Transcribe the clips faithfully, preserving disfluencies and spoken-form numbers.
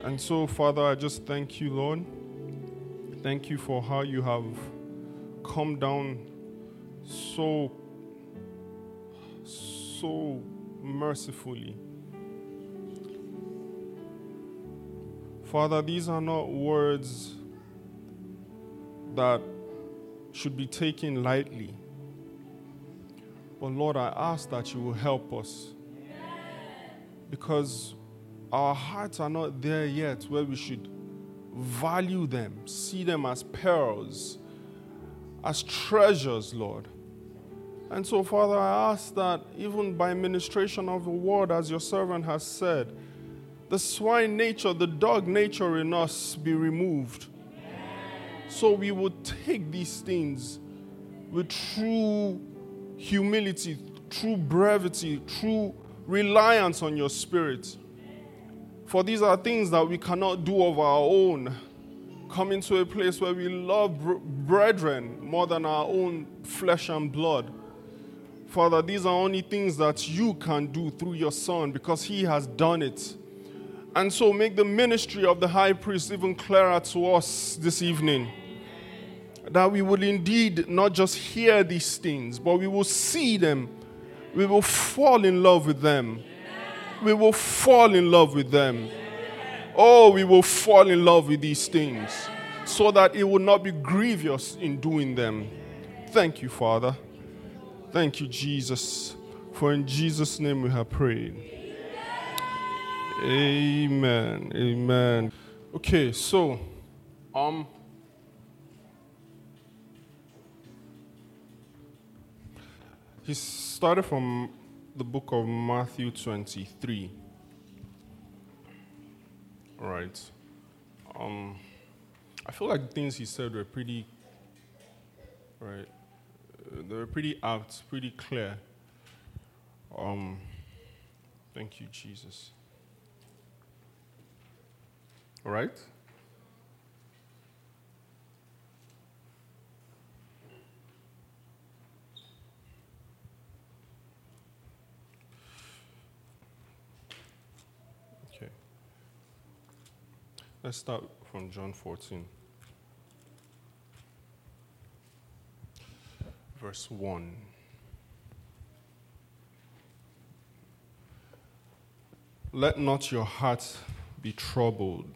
And so, Father, I just thank you, Lord. Thank you for how you have come down so, so mercifully. Father, these are not words that should be taken lightly. But Lord, I ask that you will help us. Because our hearts are not there yet where we should value them, see them as pearls, as treasures, Lord. And so, Father, I ask that even by ministration of the word, as your servant has said, the swine nature, the dog nature in us be removed. So we would take these things with true humility, true brevity, true reliance on your Spirit. For these are things that we cannot do of our own. Coming to a place where we love br- brethren more than our own flesh and blood. Father, these are only things that you can do through your Son because he has done it. And so make the ministry of the high priest even clearer to us this evening. That we will indeed not just hear these things, but we will see them. We will fall in love with them. We will fall in love with them. Oh, we will fall in love with these things so that it will not be grievous in doing them. Thank you, Father. Thank you, Jesus. For in Jesus' name we have prayed. Amen. Amen. Okay, so, um, he started from the book of Matthew twenty-three. Right. Um, I feel like the things he said were pretty, right, uh, they were pretty apt, pretty clear. Um, thank you, Jesus. All right? Okay. Let's start from John fourteen. Verse one. Let not your heart be troubled.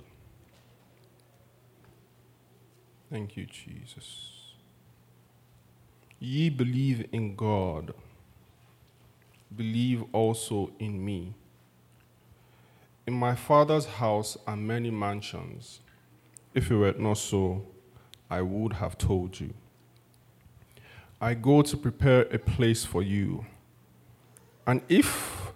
Thank you, Jesus. Ye believe in God. Believe also in me. In my Father's house are many mansions. If it were not so, I would have told you. I go to prepare a place for you. And if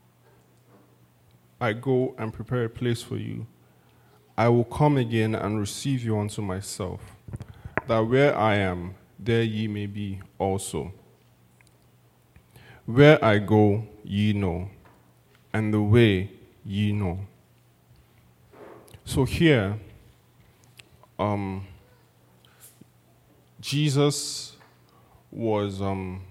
I go and prepare a place for you, I will come again and receive you unto myself, that where I am, there ye may be also. Where I go, ye know, and the way ye know. So here, um, Jesus was, um,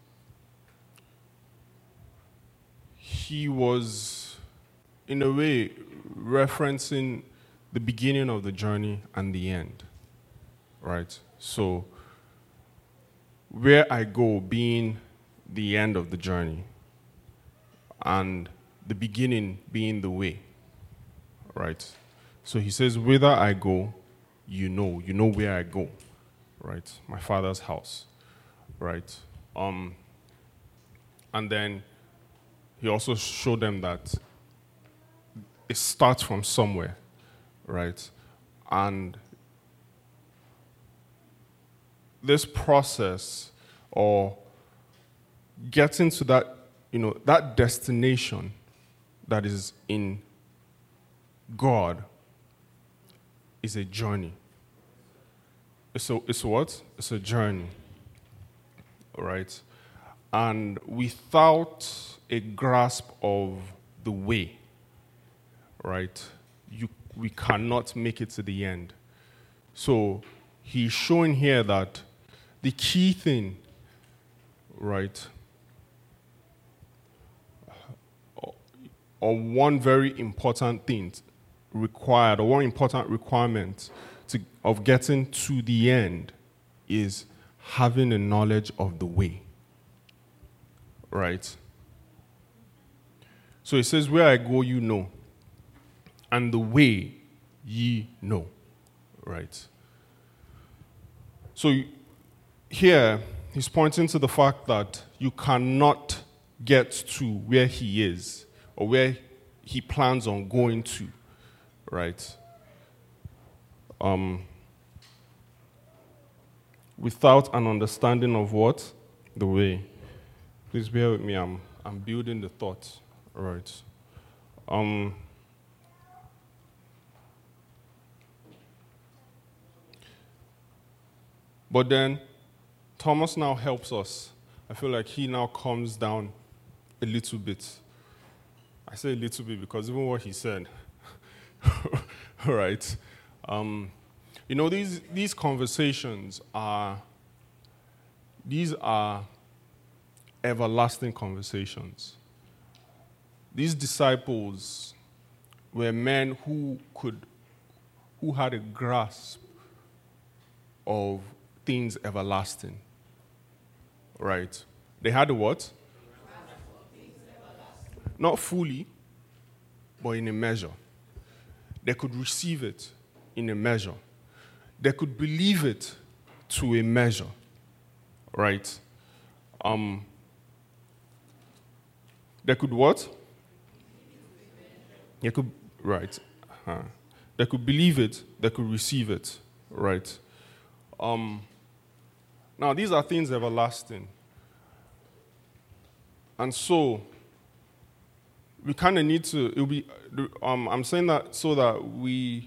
he was, in a way, referencing the beginning of the journey and the end, right? So, where I go being the end of the journey, and the beginning being the way, right? So he says, whither I go, you know, you know where I go, right? My Father's house, right? Um, and then he also showed them that it starts from somewhere, right? And this process, or getting to that, you know, that destination that is in God is a journey. It's a, it's what? It's a journey, right? And without a grasp of the way, right, you, we cannot make it to the end. So he's showing here that the key thing, right, or one very important thing required, or one important requirement to, of getting to the end is having a knowledge of the way. Right? So it says, where I go, you know, and the way ye know. Right? So here, he's pointing to the fact that you cannot get to where he is or where he plans on going to, right? Um, without an understanding of what? The way. Please bear with me, I'm, I'm building the thought, right? Um, but then, Thomas now helps us. I feel like he now comes down a little bit. I say a little bit because even what he said, all right. Um, you know, these these conversations are these are everlasting conversations. These disciples were men who could, who had a grasp of things everlasting. Right? They had a what? Not fully, but in a measure. They could receive it in a measure. They could believe it to a measure. Right? Um, they could what? They could, right. Uh, they could believe it, they could receive it. Right? Um, now, these are things everlasting. And so, we kind of need to, it'll be, um, I'm saying that so that we,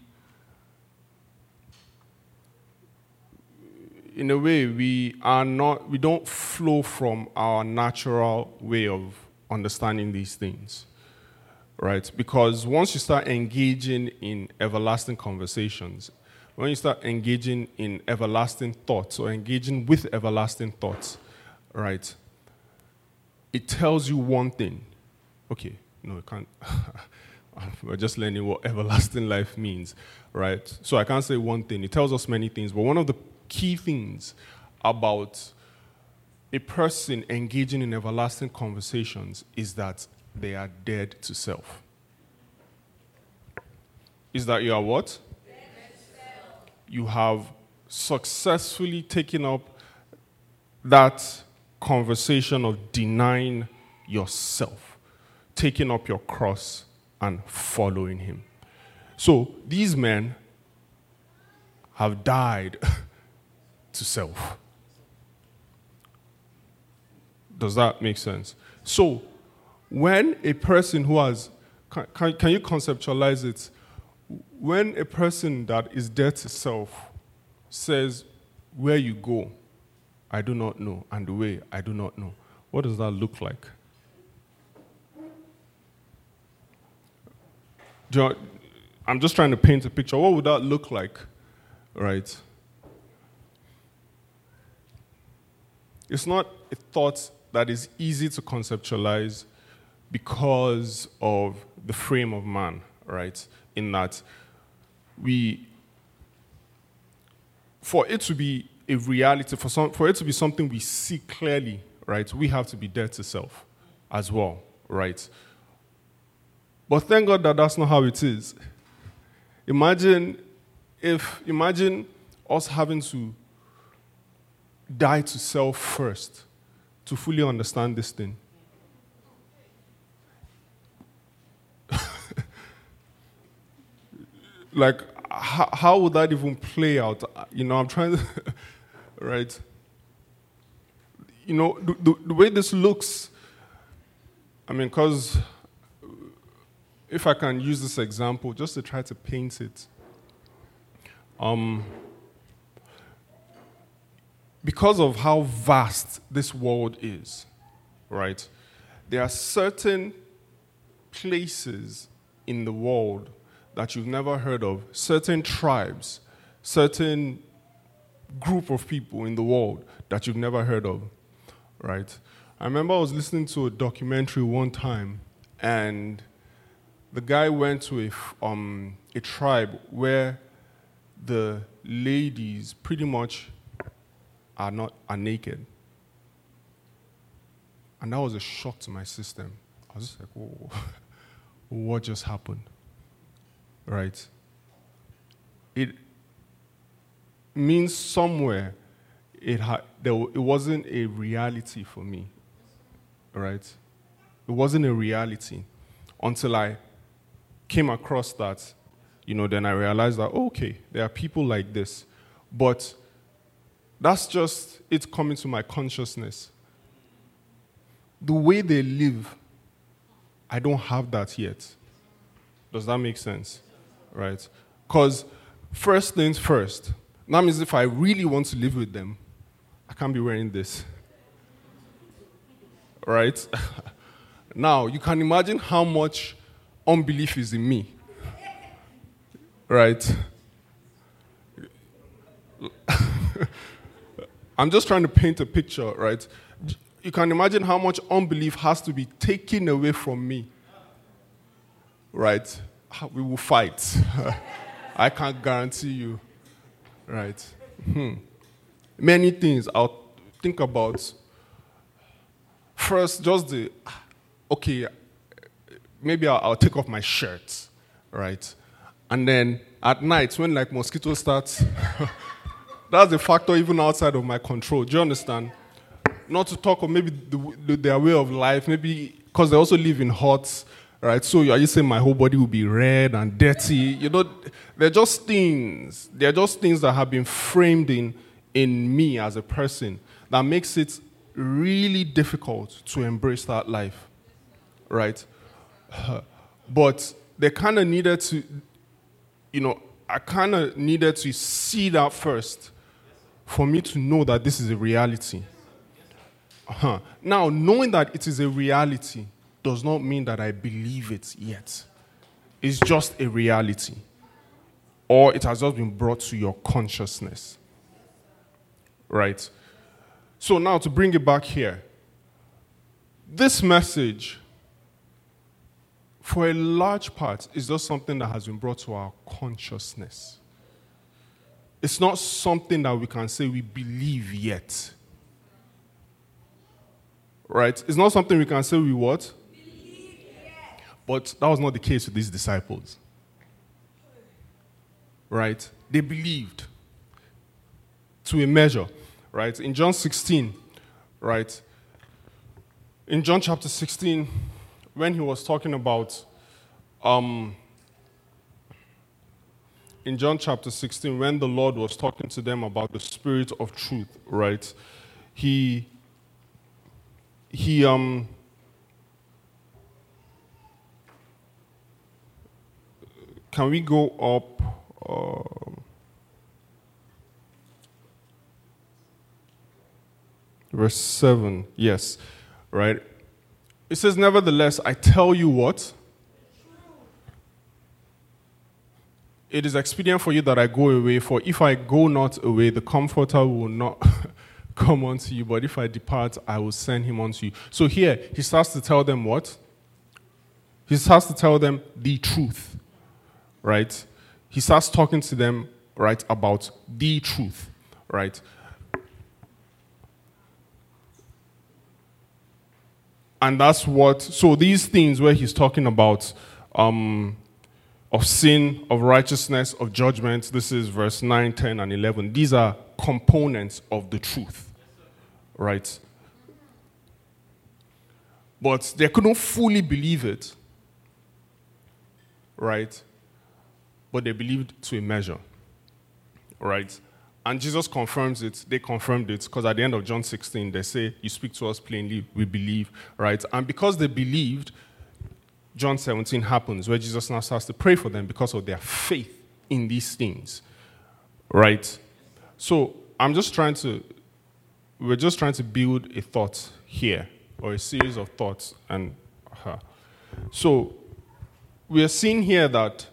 in a way, we are not, we don't flow from our natural way of understanding these things, right? Because once you start engaging in everlasting conversations, when you start engaging in everlasting thoughts or engaging with everlasting thoughts, right, it tells you one thing. Okay, no, it can't. We're just learning what everlasting life means, right? So I can't say one thing. It tells us many things, but one of the key things about a person engaging in everlasting conversations is that they are dead to self. Is that you are what? You have successfully taken up that conversation of denying yourself, taking up your cross and following him. So these men have died to self. Does that make sense? So when a person who has, can, can, can you conceptualize it? When a person that is dead to self says, where you go, I do not know, and the way, I do not know, what does that look like? Do you know, I'm just trying to paint a picture. What would that look like, right? It's not a thought that is easy to conceptualize because of the frame of man, right? In that we, for it to be a reality, for some, for it to be something we see clearly, right, we have to be dead to self as well, right? But thank God that that's not how it is. Imagine if, imagine us having to die to self first to fully understand this thing. Like, how, how would that even play out? You know, I'm trying to, right? You know, the, the, the way this looks, I mean, because if I can use this example just to try to paint it, um, because of how vast this world is, right? There are certain places in the world that you've never heard of, certain tribes, certain group of people in the world that you've never heard of, right? I remember I was listening to a documentary one time, and the guy went to a, um, a tribe where the ladies pretty much are not are naked. And that was a shock to my system. I was just like, whoa, what just happened? Right? It means somewhere it, ha- there, it wasn't a reality for me. Right? It wasn't a reality until I came across that. You know, then I realized that, okay, there are people like this. But that's just it coming to my consciousness. The way they live, I don't have that yet. Does that make sense? Right? Because first things first, that means if I really want to live with them, I can't be wearing this. Right? Now, you can imagine how much unbelief is in me. Right? I'm just trying to paint a picture, right? You can imagine how much unbelief has to be taken away from me. Right? We will fight. I can't guarantee you. Right? Hmm. Many things I'll think about. First, just the, okay, maybe I'll, I'll take off my shirt, right? And then at night, when like mosquitoes start, that's a factor even outside of my control. Do you understand? Not to talk of maybe the, the, their way of life, maybe because they also live in huts, right? So are you saying my whole body will be red and dirty? You know, they're just things. They're just things that have been framed in, in me as a person that makes it really difficult to embrace that life, right? But they kind of needed to, you know, I kind of needed to see that first for me to know that this is a reality. Uh-huh. Now, knowing that it is a reality does not mean that I believe it yet. It's just a reality. Or it has just been brought to your consciousness. Right? So now to bring it back here. This message, for a large part, is just something that has been brought to our consciousness. It's not something that we can say we believe yet. Right? It's not something we can say we what? Believe, yes. But that was not the case with these disciples. Right? They believed to a measure. Right? In John sixteen, right? In John chapter sixteen, when he was talking about, um, in John chapter sixteen, when the Lord was talking to them about the Spirit of truth, right? He, he, um, can we go up? Uh, verse seven, yes, right? It says, nevertheless, I tell you what? It is expedient for you that I go away, for if I go not away, the Comforter will not come unto you, but if I depart, I will send him unto you. So here, he starts to tell them what? He starts to tell them the truth, right? He starts talking to them, right, about the truth, right? And that's what, so these things where he's talking about um, of sin, of righteousness, of judgment, this is verse nine, ten, and eleven. These are components of the truth, right? But they couldn't fully believe it, right? But they believed to a measure, right? And Jesus confirms it. They confirmed it because at the end of John sixteen, they say, you speak to us plainly, we believe, right? And because they believed, John seventeen happens where Jesus now starts to pray for them because of their faith in these things, right? So I'm just trying to, we're just trying to build a thought here or a series of thoughts. And uh, so we are seeing here that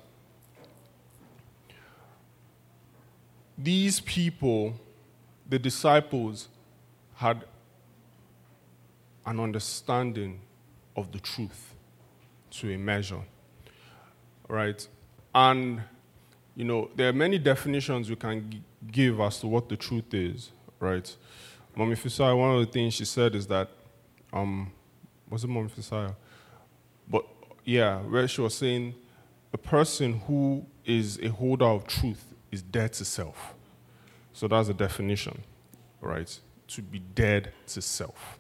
these people, the disciples, had an understanding of the truth to a measure, right? And, you know, there are many definitions you can g- give as to what the truth is, right? Mommy Fisaya, one of the things she said is that, um, was it Mommy Fisaya? But, yeah, where she was saying a person who is a holder of truth is dead to self. So that's the definition, right? To be dead to self.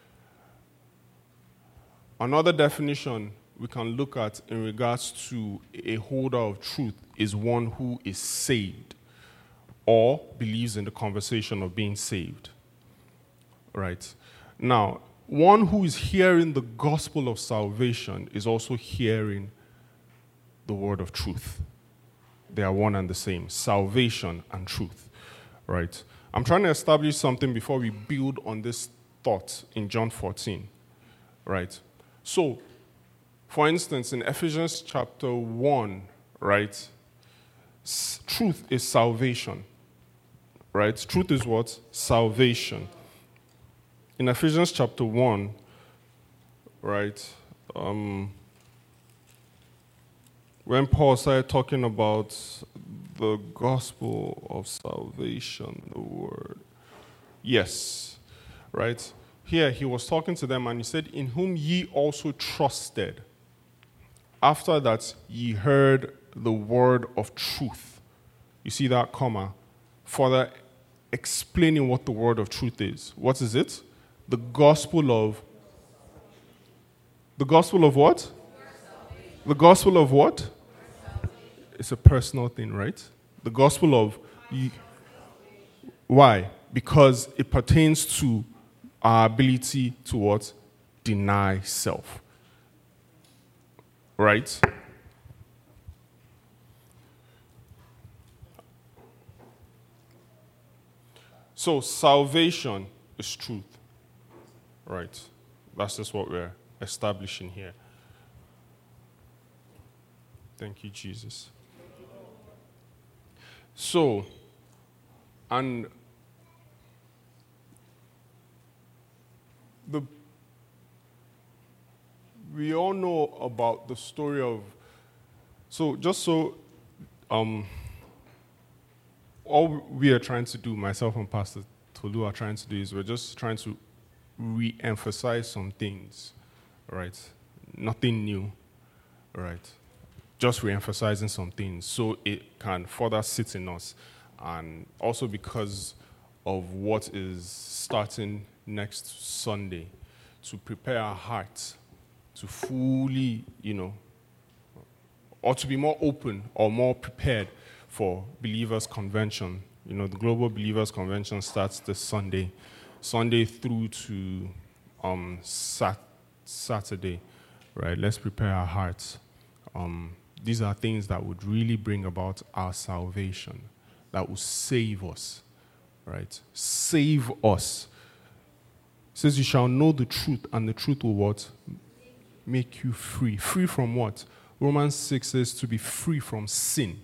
Another definition we can look at in regards to a holder of truth is one who is saved or believes in the conversation of being saved, right? Now, one who is hearing the gospel of salvation is also hearing the word of truth. They are one and the same, salvation and truth, right? I'm trying to establish something before we build on this thought in John fourteen, right? So, for instance, in Ephesians chapter one, right, s- truth is salvation, right? Truth is what? Salvation. In Ephesians chapter one, right, um, when Paul started talking about the gospel of salvation, the word, yes, right? Here he was talking to them and he said, in whom ye also trusted. After that, ye heard the word of truth. You see that comma? Further explaining what the word of truth is. What is it? The gospel of... The gospel of what? The gospel of what? It's a personal thing, right? The gospel of... Why? Because it pertains to our ability to what? Deny self. Right? So salvation is truth. Right? That's just what we're establishing here. Thank you, Jesus. So, and the we all know about the story of, so just so, um, all we are trying to do, myself and Pastor Tolu are trying to do is we're just trying to re-emphasize some things, right? Nothing new, right? Just re-emphasizing some things so it can further sit in us. And also because of what is starting next Sunday, to prepare our hearts to fully, you know, or to be more open or more prepared for Believers Convention. You know, the Global Believers Convention starts this Sunday, Sunday through to um, sat- Saturday, right? Let's prepare our hearts. Um, these are things that would really bring about our salvation, that will save us, right? Save us. It says, you shall know the truth, and the truth will what? Make you free. Free from what? Romans six says to be free from sin.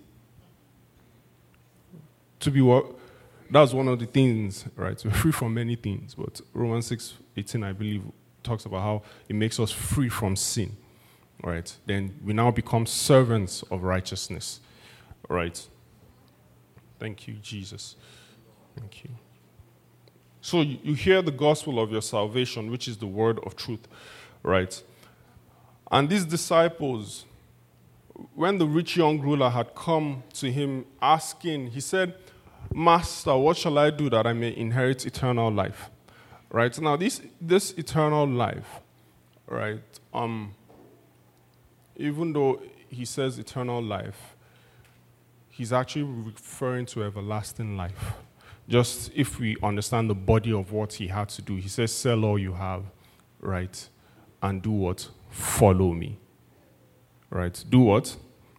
To be what? That's one of the things, right? We're free from many things, but Romans six eighteen, I believe, talks about how it makes us free from sin, right? Then we now become servants of righteousness, right? Thank you, Jesus. Thank you. So you, you hear the gospel of your salvation, which is the word of truth, right? And these disciples, when the rich young ruler had come to him asking, he said, Master, what shall I do that I may inherit eternal life? Right? Now, this this eternal life, right, um, even though he says eternal life, he's actually referring to everlasting life. Just if we understand the body of what he had to do, he says, sell all you have, right, and do what? Follow me. Right? Do what?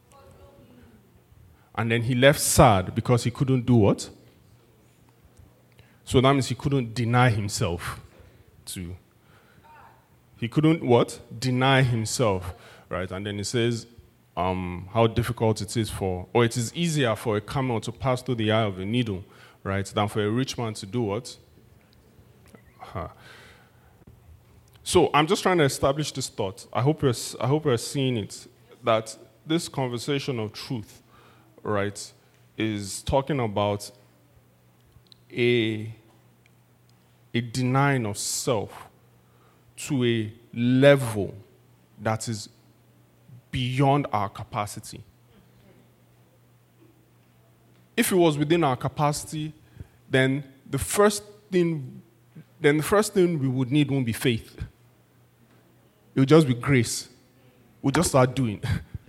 And then he left sad because he couldn't do what? So that means he couldn't deny himself to. He couldn't what? Deny himself. Right? And then he says um, how difficult it is for, or it is easier for a camel to pass through the eye of a needle, right, than for a rich man to do what? Uh-huh. So I'm just trying to establish this thought. I hope you're, I hope you're seeing it, that this conversation of truth, right, is talking about a, a denying of self to a level that is beyond our capacity. If it was within our capacity, then the first thing, then the first thing we would need won't be faith. It would just be grace. We'll just start doing.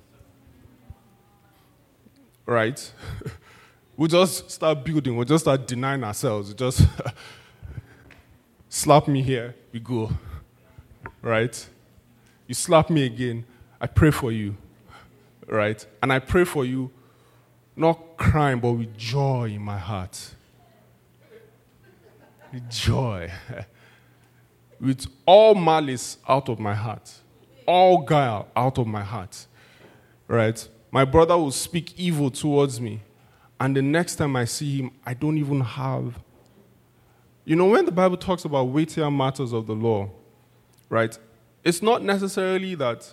Right? We'll just start building. We'll just start denying ourselves. We'll just slap me here, we go. Right? You slap me again, I pray for you. Right? And I pray for you, not crying, but with joy in my heart. With joy. With all malice out of my heart. All guile out of my heart. Right? My brother will speak evil towards me. And the next time I see him, I don't even have... You know, when the Bible talks about weightier matters of the law, right? It's not necessarily that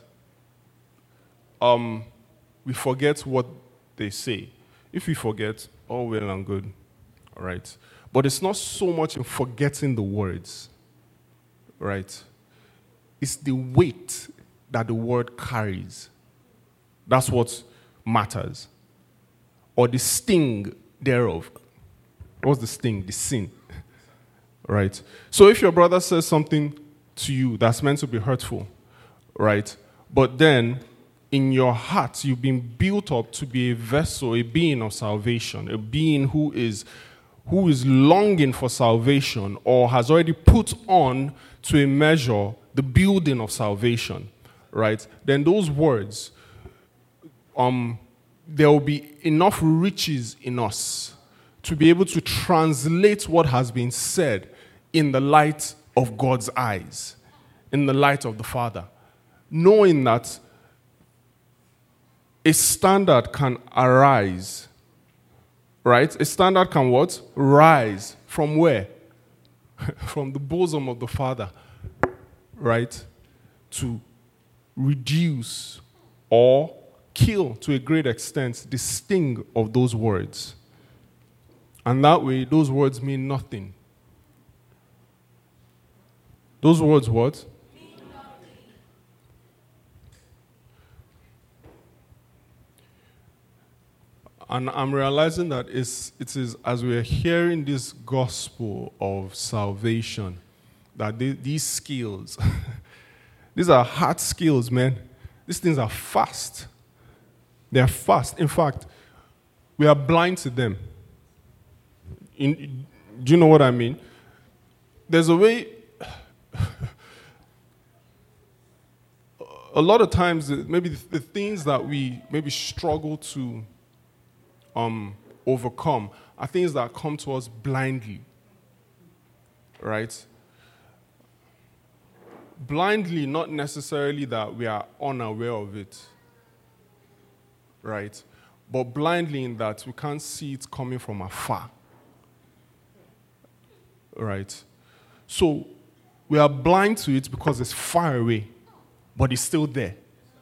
um, we forget what they say. If we forget, all well and good. All right? But it's not so much in forgetting the words. Right? It's the weight that the word carries. That's what matters. Or the sting thereof. What's the sting? The sin. Right? So if your brother says something to you that's meant to be hurtful, right? But then, in your heart, you've been built up to be a vessel, a being of salvation, a being who is who is longing for salvation or has already put on to a measure the building of salvation, right? Then those words, um, there will be enough riches in us to be able to translate what has been said in the light of God's eyes, in the light of the Father, knowing that a standard can arise, right? A standard can what? Rise. From where? From the bosom of the Father, right? To reduce or kill, to a great extent, the sting of those words. And that way, those words mean nothing. Those words what? Mean nothing. And I'm realizing that it's, it is as we're hearing this gospel of salvation, that they, these skills, these are hard skills, man. These things are fast. They are fast. In fact, we are blind to them. In, do you know what I mean? There's a way... A lot of times, maybe the things that we maybe struggle to um, overcome are things that come to us blindly, right? Blindly, not necessarily that we are unaware of it, right? But blindly in that we can't see it coming from afar, right? So we are blind to it because it's far away, but it's still there.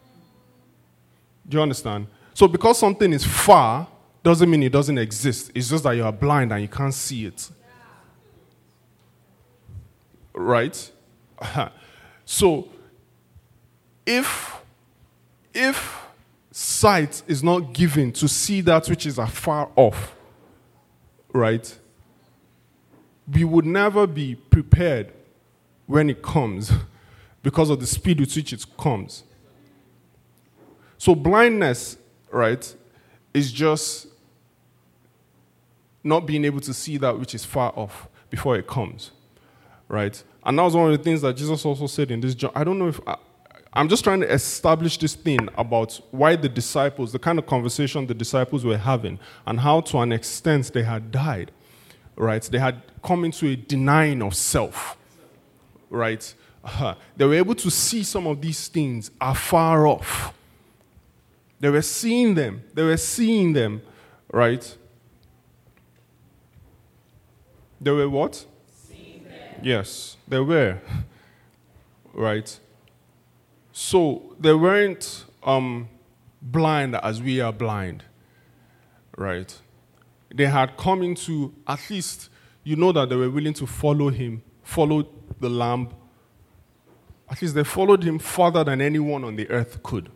Do you understand? So because something is far doesn't mean it doesn't exist. It's just that you are blind and you can't see it. Right? So if if sight is not given to see that which is afar off, right, we would never be prepared when it comes because of the speed with which it comes. So blindness, right, is just not being able to see that which is far off before it comes, right? And that was one of the things that Jesus also said in this. I don't know if I, I'm just trying to establish this thing about why the disciples, the kind of conversation the disciples were having, and how to an extent they had died, right? They had come into a denying of self, right? Uh, they were able to see some of these things afar off. They were seeing them. They were seeing them, right? They were what? Seeing them. Yes, they were, right? So they weren't um, blind as we are blind, right? They had come into, at least, you know that they were willing to follow him, follow the Lamb. At least they followed him farther than anyone on the earth could.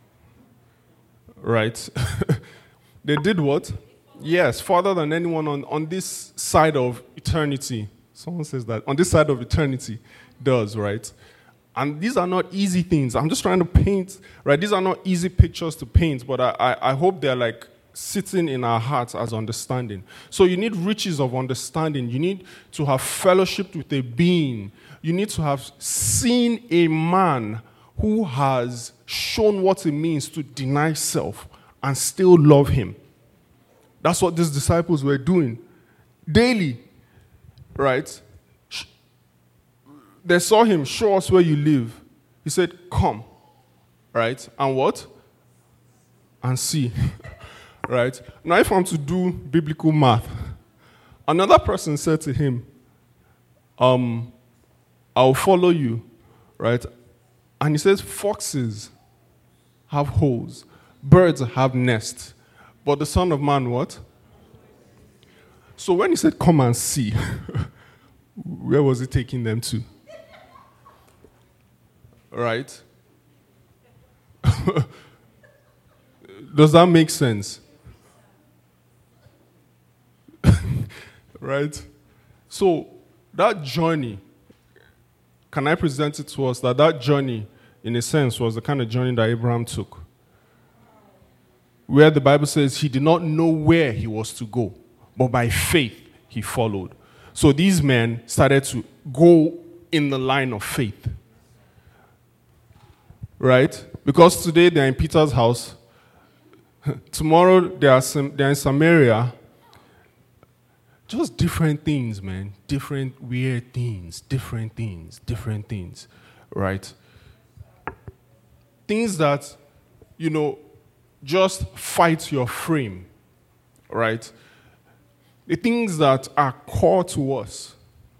Right? They did what? Yes, farther than anyone on, on this side of eternity. Someone says that. On this side of eternity does, right? And these are not easy things. I'm just trying to paint, right? These are not easy pictures to paint, but I, I, I hope they're like sitting in our hearts as understanding. So you need riches of understanding. You need to have fellowship with a being. You need to have seen a man who has shown what it means to deny self and still love him. That's what these disciples were doing daily, right? They saw him, show us where you live. He said, come, right? And what? And see, right? Now, if I'm to do biblical math, another person said to him, um, I'll follow you, right? And he says, foxes have holes, birds have nests, but the Son of Man, what? So when he said, come and see, where was he taking them to? Right? Does that make sense? Right? So that journey, can I present it to us that that journey, in a sense, was the kind of journey that Abraham took? Where the Bible says he did not know where he was to go, but by faith he followed. So these men started to go in the line of faith. Right? Because today they're in Peter's house. Tomorrow they are, some, they're in Samaria. Just different things, man. Different weird things. Different things. Different things. Right? Things that, you know, just fight your frame. Right? The things that are core to us.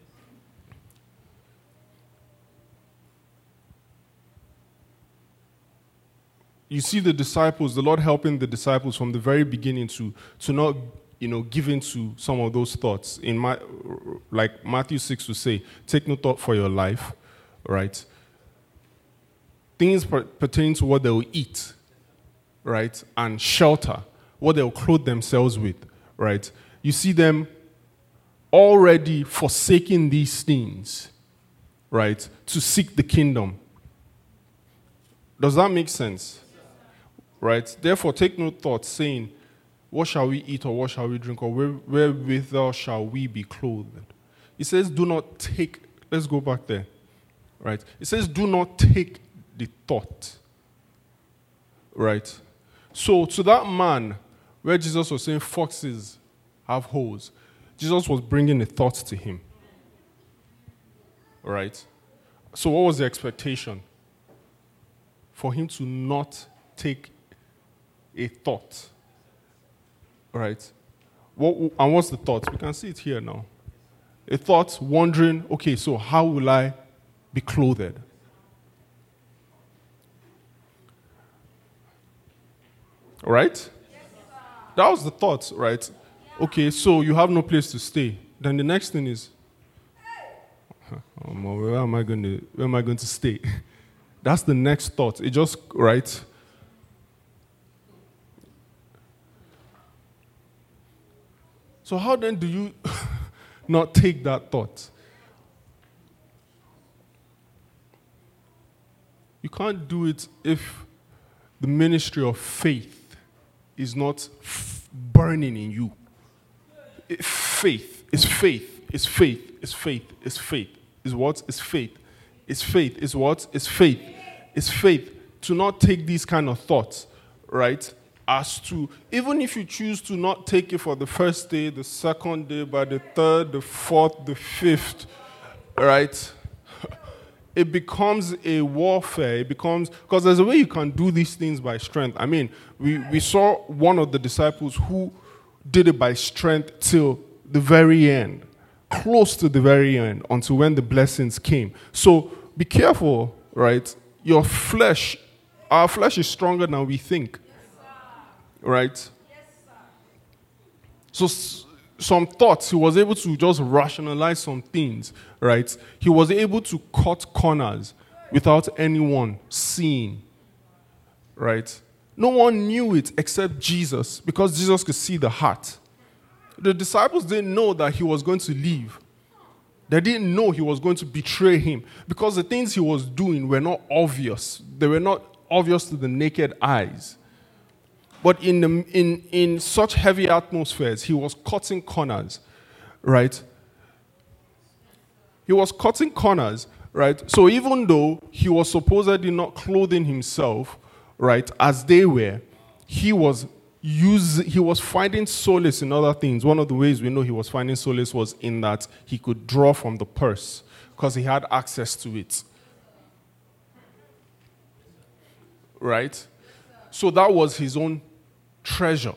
You see the disciples, the Lord helping the disciples from the very beginning to, to not, you know, give in to some of those thoughts. In my, like Matthew six would say, take no thought for your life, right? Things per- pertaining to what they will eat, right? And shelter, what they will clothe themselves with, right? You see them already forsaking these things, right? To seek the kingdom. Does that make sense? Right? Therefore, take no thought, saying, what shall we eat, or what shall we drink, or where, wherewithal shall we be clothed? It says, do not take, let's go back there. Right? It says, do not take the thought. Right? So, to that man, where Jesus was saying, foxes have holes, Jesus was bringing a thought to him. Right? So, what was the expectation? For him to not take a thought. Right? What, and what's the thought? We can see it here now. A thought wondering, okay, so how will I be clothed? Right? That was the thought, right? Okay, so you have no place to stay. Then the next thing is, oh, where am I going to, where am I going to stay? That's the next thought. It just, right? So how then do you not take that thought? You can't do it if the ministry of faith is not f- burning in you. It, faith is faith. It's faith. It's faith. It's faith. Is what? It's faith. It's faith. Is what? It's faith. It's faith to not take these kind of thoughts, right? As to, even if you choose to not take it for the first day, the second day, by the third, the fourth, the fifth, right? It becomes a warfare. It becomes, because there's a way you can do these things by strength. I mean, we, we saw one of the disciples who did it by strength till the very end, close to the very end, until when the blessings came. So be careful, right? Your flesh, our flesh is stronger than we think. Right? So s- some thoughts, he was able to just rationalize some things, right? He was able to cut corners without anyone seeing, right? No one knew it except Jesus, because Jesus could see the heart. The disciples didn't know that he was going to leave. They didn't know he was going to betray him, because the things he was doing were not obvious. They were not obvious to the naked eyes. But in, the, in, in such heavy atmospheres, he was cutting corners, right? He was cutting corners, right? So even though he was supposedly not clothing himself, right, as they were, he was use, he was finding solace in other things. One of the ways we know he was finding solace was in that he could draw from the purse, because he had access to it. Right? So that was his own treasure.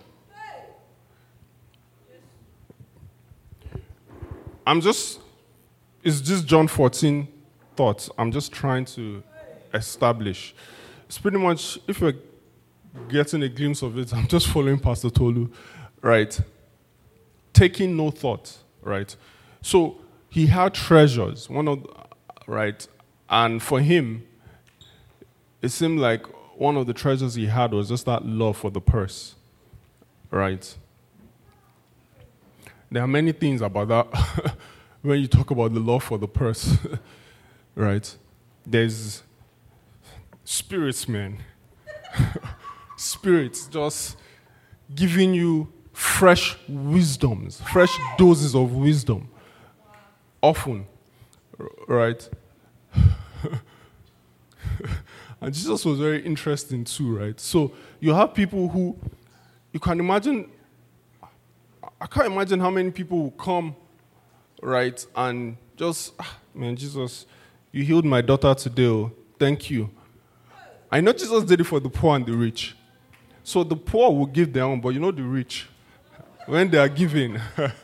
I'm just, it's just John fourteen thoughts. I'm just trying to establish. It's pretty much, if you're getting a glimpse of it, I'm just following Pastor Tolu, right? Taking no thought, right? So he had treasures, one of, right? And for him, it seemed like one of the treasures he had was just that love for the purse, right? There are many things about that when you talk about the love for the purse, right? There's spirits, man. Spirits just giving you fresh wisdoms, fresh doses of wisdom. Often, right? And Jesus was very interesting too, right? So you have people who, you can imagine, I can't imagine how many people will come, right, and just, ah, man, Jesus, you healed my daughter today, oh, thank you. I know Jesus did it for the poor and the rich. So the poor will give their own, but you know the rich, when they are giving,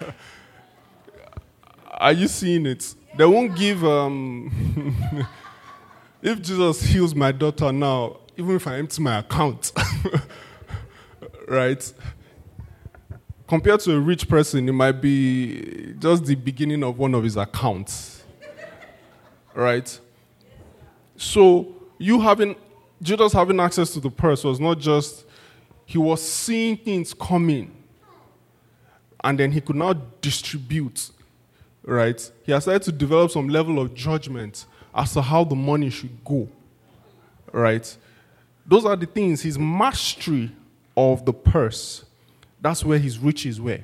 are you seeing it? They won't give, um, if Jesus heals my daughter now, even if I empty my account, right? Compared to a rich person, it might be just the beginning of one of his accounts, right? So you having, Jesus having access to the purse was not just, he was seeing things coming, and then he could now distribute, right? He has started to develop some level of judgment as to how the money should go, right? Those are the things, his mastery of the purse, that's where his riches were.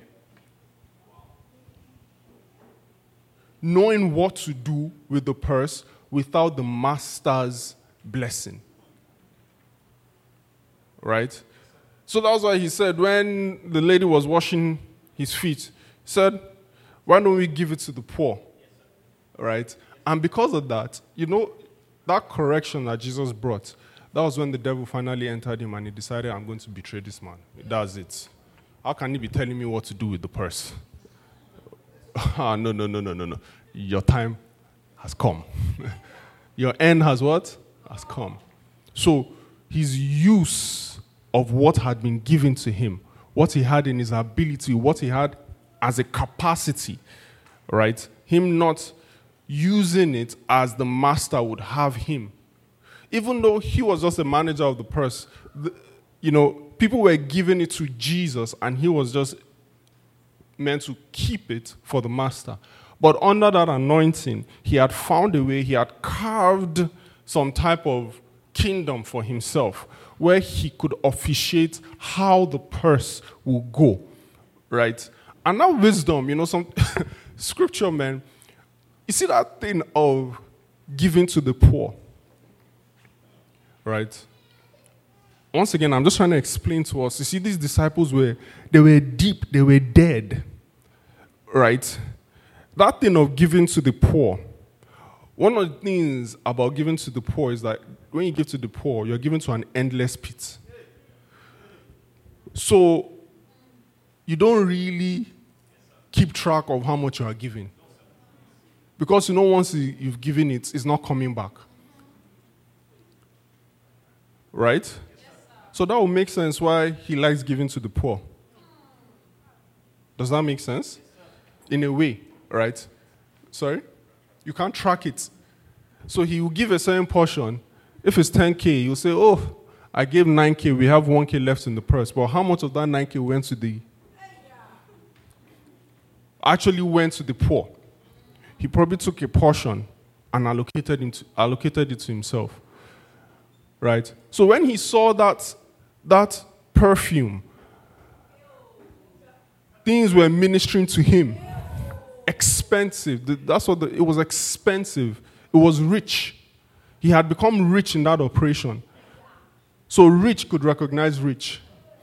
Knowing what to do with the purse without the master's blessing, right? So that's why he said, when the lady was washing his feet, he said, why don't we give it to the poor, right? And because of that, you know, that correction that Jesus brought, that was when the devil finally entered him and he decided, I'm going to betray this man. That's it. How can he be telling me what to do with the purse? ah, no, no, no, no, no, no. Your time has come. Your end has what? Has come. So his use of what had been given to him, what he had in his ability, what he had as a capacity, right? Him not using it as the master would have him. Even though he was just a manager of the purse, the, you know, people were giving it to Jesus and he was just meant to keep it for the master. But under that anointing, he had found a way, he had carved some type of kingdom for himself where he could officiate how the purse will go, right? And that wisdom, you know, some scripture, man, you see that thing of giving to the poor, right? Once again, I'm just trying to explain to us. You see, these disciples were, they were deep, they were dead, right? That thing of giving to the poor, one of the things about giving to the poor is that when you give to the poor, you're giving to an endless pit. So you don't really keep track of how much you are giving. Because you know once you've given it, it's not coming back. Right? So that would make sense why he likes giving to the poor. Does that make sense? In a way, right? Sorry? You can't track it. So he will give a certain portion. If it's ten K, you'll say, oh, I gave nine K, we have one K left in the purse. But how much of that nine K went to the... actually went to the poor? He probably took a portion and allocated, into, allocated it to himself. Right? So when he saw that, that perfume, things were ministering to him. Expensive. That's what the, it was expensive. It was rich. He had become rich in that operation. So rich could recognize rich.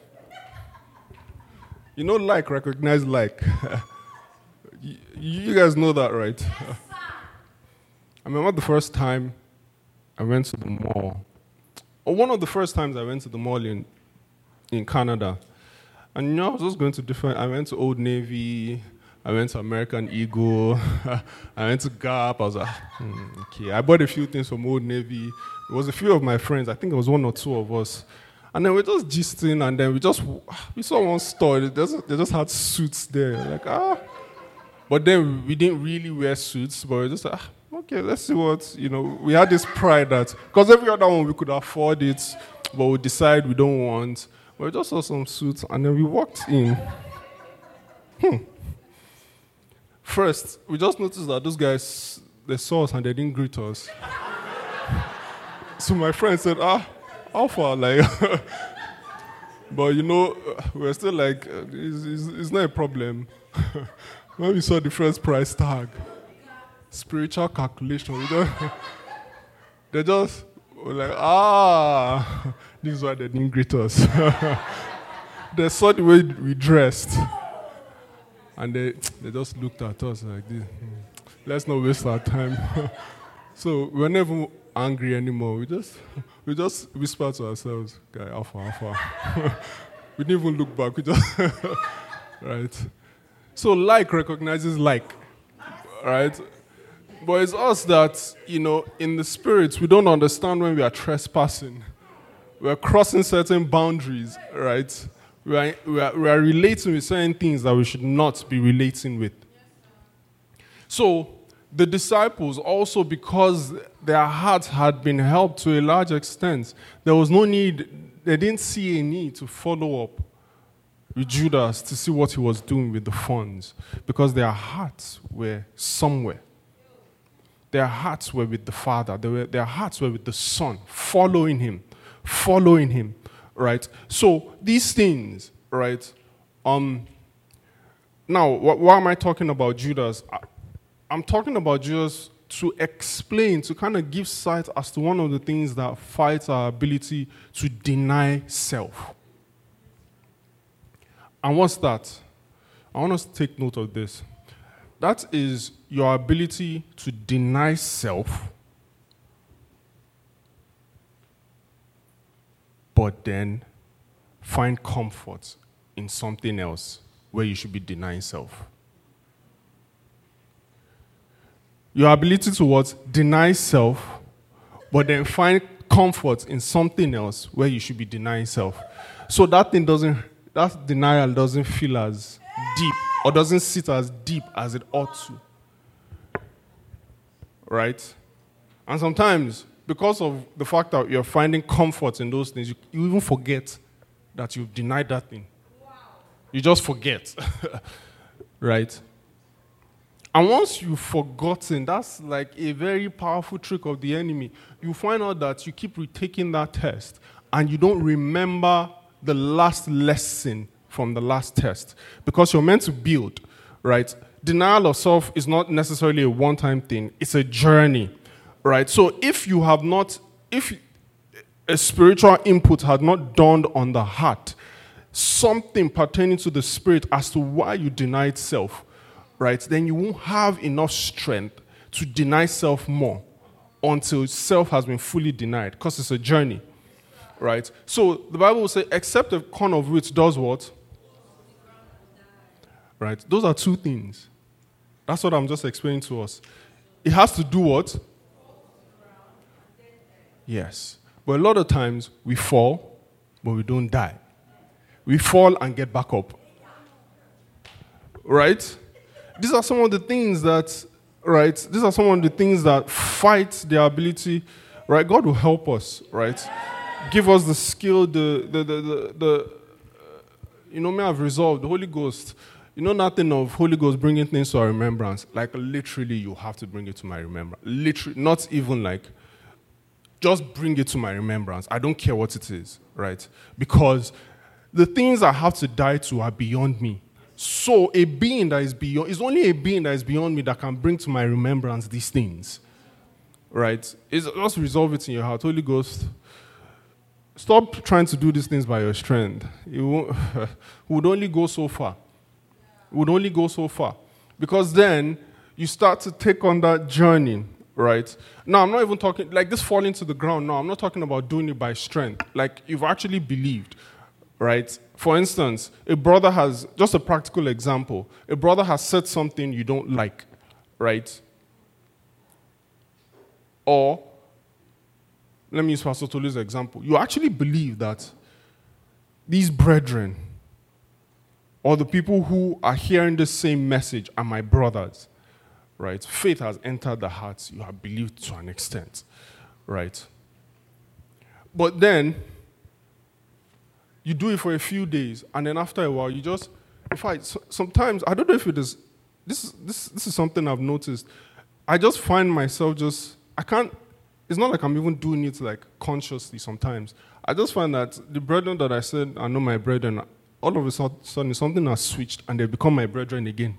You know, like recognize like. you, you guys know that, right? Yes, I remember the first time I went to the mall. Or one of the first times I went to the mall in, in Canada. And you know, I was just going to different, I went to Old Navy, I went to American Eagle, I went to Gap. I was like, hmm, okay. I bought a few things from Old Navy. It was a few of my friends. I think it was one or two of us. And then we just gisting, and then we just, we saw one store. They just, they just had suits there. Like, ah. But then we didn't really wear suits, but we just like, ah, okay, let's see what, you know, we had this pride that, because every other one we could afford it, but we decide we don't want. But we just saw some suits, and then we walked in. Hmm. First, we just noticed that those guys, they saw us and they didn't greet us. So my friend said, ah, how far? Like, but you know, we're still like, it's, it's, it's not a problem. When we saw the first price tag, spiritual calculation, we just, they just were like, ah, this is why they didn't greet us. They saw the way we dressed. And they, they just looked at us like this. Let's not waste our time. So we're never angry anymore. We just we just whisper to ourselves, guy, alpha, alpha. We didn't even look back. We just right. So like recognizes like, right? But it's us that, you know, in the spirit, we don't understand when we are trespassing. We're crossing certain boundaries, right? We are, we, are, we are relating with certain things that we should not be relating with. So the disciples also, because their hearts had been helped to a large extent, there was no need, they didn't see a need to follow up with Judas to see what he was doing with the funds, because their hearts were somewhere. Their hearts were with the Father. They were, their hearts were with the Son, following him, following him. Right? So these things, right? Um, now, wh- why am I talking about Judas? I, I'm talking about Judas to explain, to kind of give sight as to one of the things that fights our ability to deny self. And what's that? I want us to take note of this. That is your ability to deny self, but then find comfort in something else where you should be denying self. Your ability to what? Deny self, but then find comfort in something else where you should be denying self. So that thing doesn't, that denial doesn't feel as deep or doesn't sit as deep as it ought to. Right? And sometimes, because of the fact that you're finding comfort in those things, you, you even forget that you've denied that thing. Wow. You just forget. Right? And once you've forgotten, that's like a very powerful trick of the enemy. You find out that you keep retaking that test and you don't remember the last lesson from the last test, because you're meant to build, right? Denial of self is not necessarily a one-time thing. It's a journey. Right, so if you have not, if a spiritual input had not dawned on the heart, something pertaining to the spirit as to why you denied self, right, then you won't have enough strength to deny self more until self has been fully denied, because it's a journey, right? So the Bible will say, except a corn of wheat does what? Right, those are two things. That's what I'm just explaining to us. It has to do what? Yes. But a lot of times we fall, but we don't die. We fall and get back up. Right? These are some of the things that, right? These are some of the things that fight the ability, right? God will help us, right? Give us the skill, the, the, the, the, the you know, may have resolved, the Holy Ghost. You know nothing of Holy Ghost bringing things to our remembrance. Like literally you have to bring it to my remembrance. Literally, not even like, just bring it to my remembrance. I don't care what it is, right? Because the things I have to die to are beyond me. So a being that is beyond, it's only a being that is beyond me that can bring to my remembrance these things, right? It's just resolve it in your heart. Holy Ghost, stop trying to do these things by your strength. It won't, it would only go so far. It would only go so far. Because then you start to take on that journey, right? Now, I'm not even talking, like this falling to the ground, no, I'm not talking about doing it by strength. Like you've actually believed, right? For instance, a brother has, just a practical example, a brother has said something you don't like, right? Or, let me use Pastor Tolu's example. You actually believe that these brethren, or the people who are hearing the same message are my brothers, right? Faith has entered the hearts. You have believed to an extent, right? But then, you do it for a few days, and then after a while, you just, in fact, sometimes, I don't know if it is, this, this, this is something I've noticed. I just find myself just, I can't, it's not like I'm even doing it like consciously sometimes. I just find that the brethren that I said, I know my brethren, all of a sudden something has switched and they become my brethren again.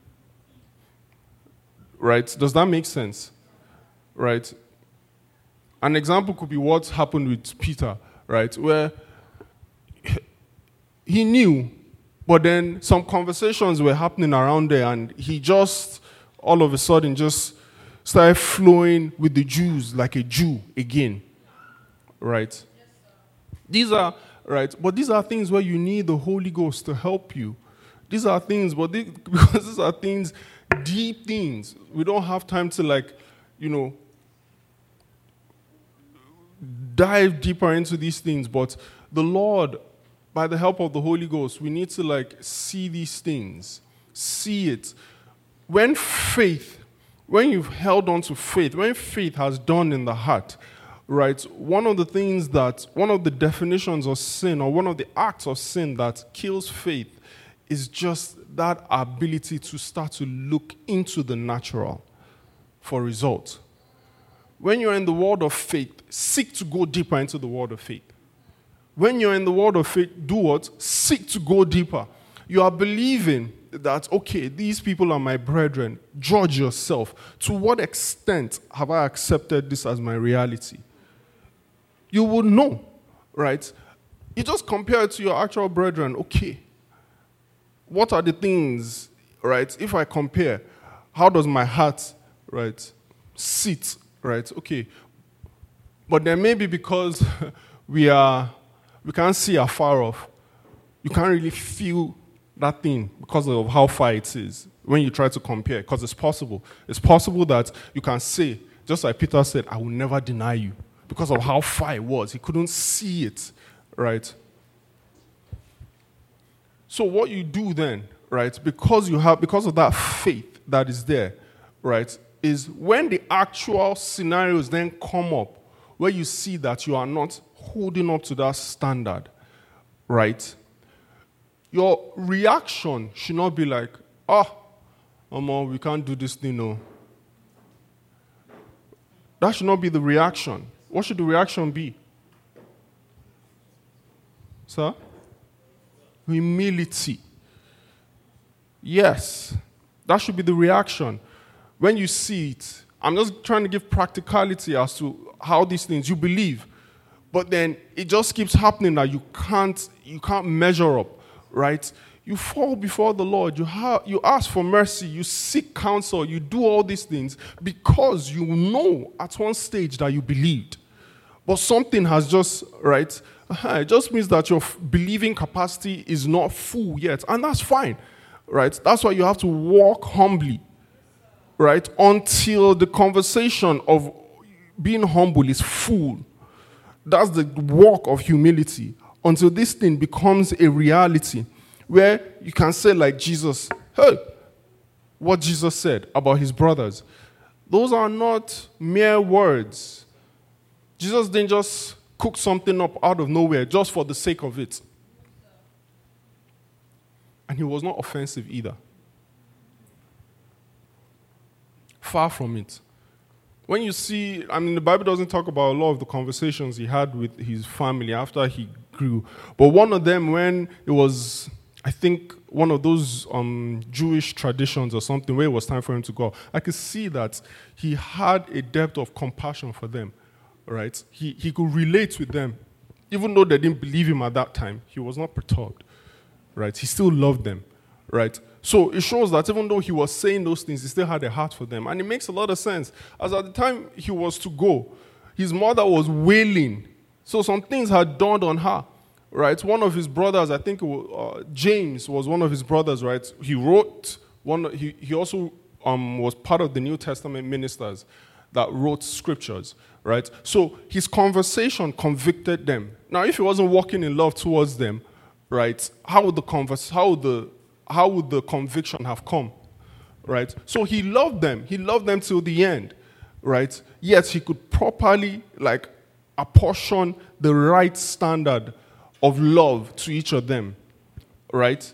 Right? Does that make sense? Right? An example could be what happened with Peter, right? Where he knew, but then some conversations were happening around there and he just, all of a sudden, just started flowing with the Jews like a Jew again. Right? Yes, these are, right, but these are things where you need the Holy Ghost to help you. These are things, but they, because these are things, deep things. We don't have time to like, you know, dive deeper into these things, but the Lord, by the help of the Holy Ghost, we need to like see these things, see it. When faith, when you've held on to faith, when faith has dawned in the heart, right, one of the things that, one of the definitions of sin, or one of the acts of sin that kills faith is just that ability to start to look into the natural for results. When you're in the world of faith, seek to go deeper into the world of faith. When you're in the world of faith, do what? Seek to go deeper. You are believing that, okay, these people are my brethren. Judge yourself. To what extent have I accepted this as my reality? You will know, right? You just compare it to your actual brethren. Okay, what are the things, right? If I compare, how does my heart, right, sit, right? Okay, but then maybe because we are, we can't see afar off, you can't really feel that thing because of how far it is when you try to compare, because it's possible. It's possible that you can say, just like Peter said, I will never deny you, because of how far it was. He couldn't see it, right? So what you do then, right, because you have, because of that faith that is there, right, is when the actual scenarios then come up, where you see that you are not holding up to that standard, right, your reaction should not be like, ah, oh, Mama, we can't do this thing, no. That should not be the reaction. What should the reaction be? Sir? Humility. Yes, that should be the reaction. When you see it, I'm just trying to give practicality as to how these things you believe, but then it just keeps happening that you can't, you can't measure up, right? You fall before the Lord, you, ha- you ask for mercy, you seek counsel, you do all these things because you know at one stage that you believed. But something has just, right, it just means that your believing capacity is not full yet, and that's fine, right? That's why you have to walk humbly, right, until the conversation of being humble is full. That's the walk of humility, until this thing becomes a reality where you can say like Jesus, hey, what Jesus said about his brothers. Those are not mere words. Jesus didn't just cook something up out of nowhere just for the sake of it. And he was not offensive either. Far from it. When you see, I mean, the Bible doesn't talk about a lot of the conversations he had with his family after he grew. But one of them, when it was, I think, one of those um, Jewish traditions or something where it was time for him to go, I could see that he had a depth of compassion for them, right? He, he could relate with them. Even though they didn't believe him at that time, he was not perturbed, right? He still loved them, right? So it shows that even though he was saying those things, he still had a heart for them. And it makes a lot of sense. As at the time he was to go, his mother was wailing. So some things had dawned on her, right? One of his brothers, I think it was, uh, James was one of his brothers, right? He wrote, one. he, he also um, was part of the New Testament ministers that wrote scriptures, right? So his conversation convicted them. Now, if he wasn't walking in love towards them, right, how would the converse, how would the How would the conviction have come, right? So he loved them. He loved them till the end, right? Yet he could properly, like, apportion the right standard of love to each of them, right?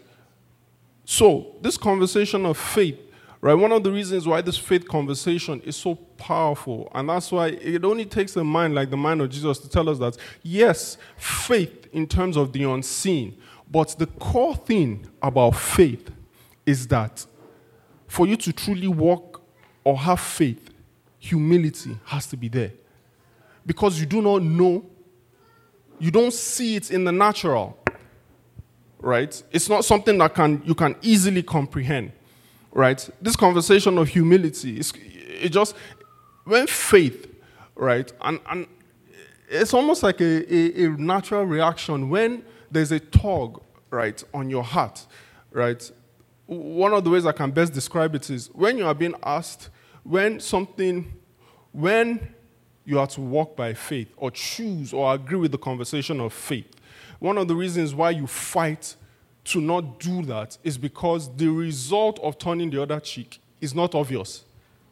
So this conversation of faith, right, one of the reasons why this faith conversation is so powerful, and that's why it only takes a mind like the mind of Jesus to tell us that, yes, faith in terms of the unseen. But the core thing about faith is that for you to truly walk or have faith, humility has to be there. Because you do not know, you don't see it in the natural, right? It's not something that can you can easily comprehend, right? This conversation of humility, is it just, when faith, right, and, and it's almost like a, a, a natural reaction when there's a tug, right, on your heart, right? One of the ways I can best describe it is when you are being asked, when something, when you are to walk by faith or choose or agree with the conversation of faith, one of the reasons why you fight to not do that is because the result of turning the other cheek is not obvious,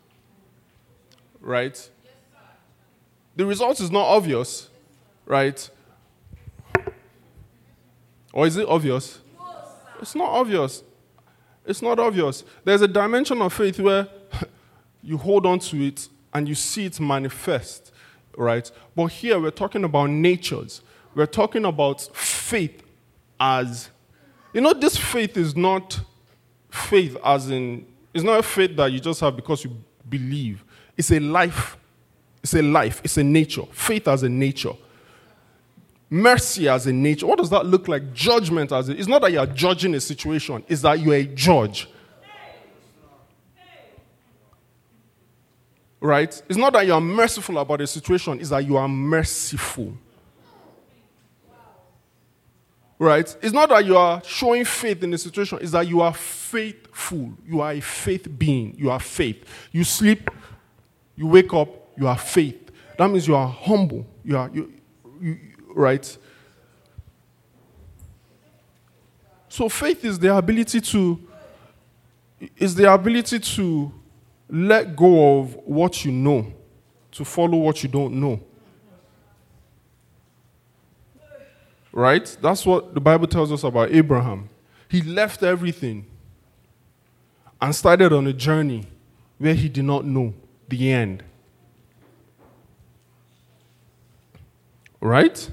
right? The result is not obvious, right? Or is it obvious? It's not obvious. It's not obvious. There's a dimension of faith where you hold on to it and you see it manifest, right? But here we're talking about natures. We're talking about faith as, you know, this faith is not faith as in, it's not a faith that you just have because you believe. It's a life. It's a life. It's a nature. Faith as a nature. Mercy as a nature. What does that look like? Judgment as a, it's not that you are judging a situation, it's that you are a judge. Right? It's not that you are merciful about a situation, it's that you are merciful. Right? It's not that you are showing faith in a situation, it's that you are faithful. You are a faith being. You are faith. You sleep, you wake up, you are faith. That means you are humble. You are you, you right? So faith is the ability to is the ability to let go of what you know, to follow what you don't know. Right? That's what the Bible tells us about Abraham. He left everything and started on a journey where he did not know the end. Right?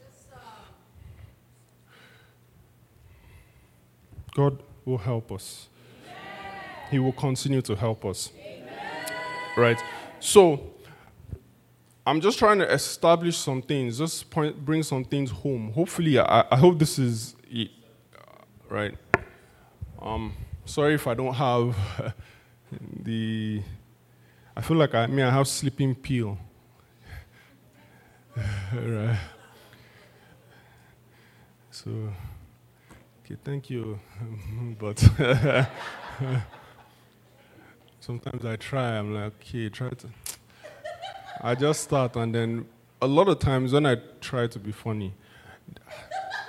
God will help us. Amen. He will continue to help us. Amen. Right? So, I'm just trying to establish some things, just point, bring some things home. Hopefully, I, I hope this is it. Right? Um, sorry if I don't have the... I feel like I, I mean, I have sleeping pill. Right. So, okay, thank you. But sometimes I try, I'm like, okay, try to. I just start, and then a lot of times when I try to be funny,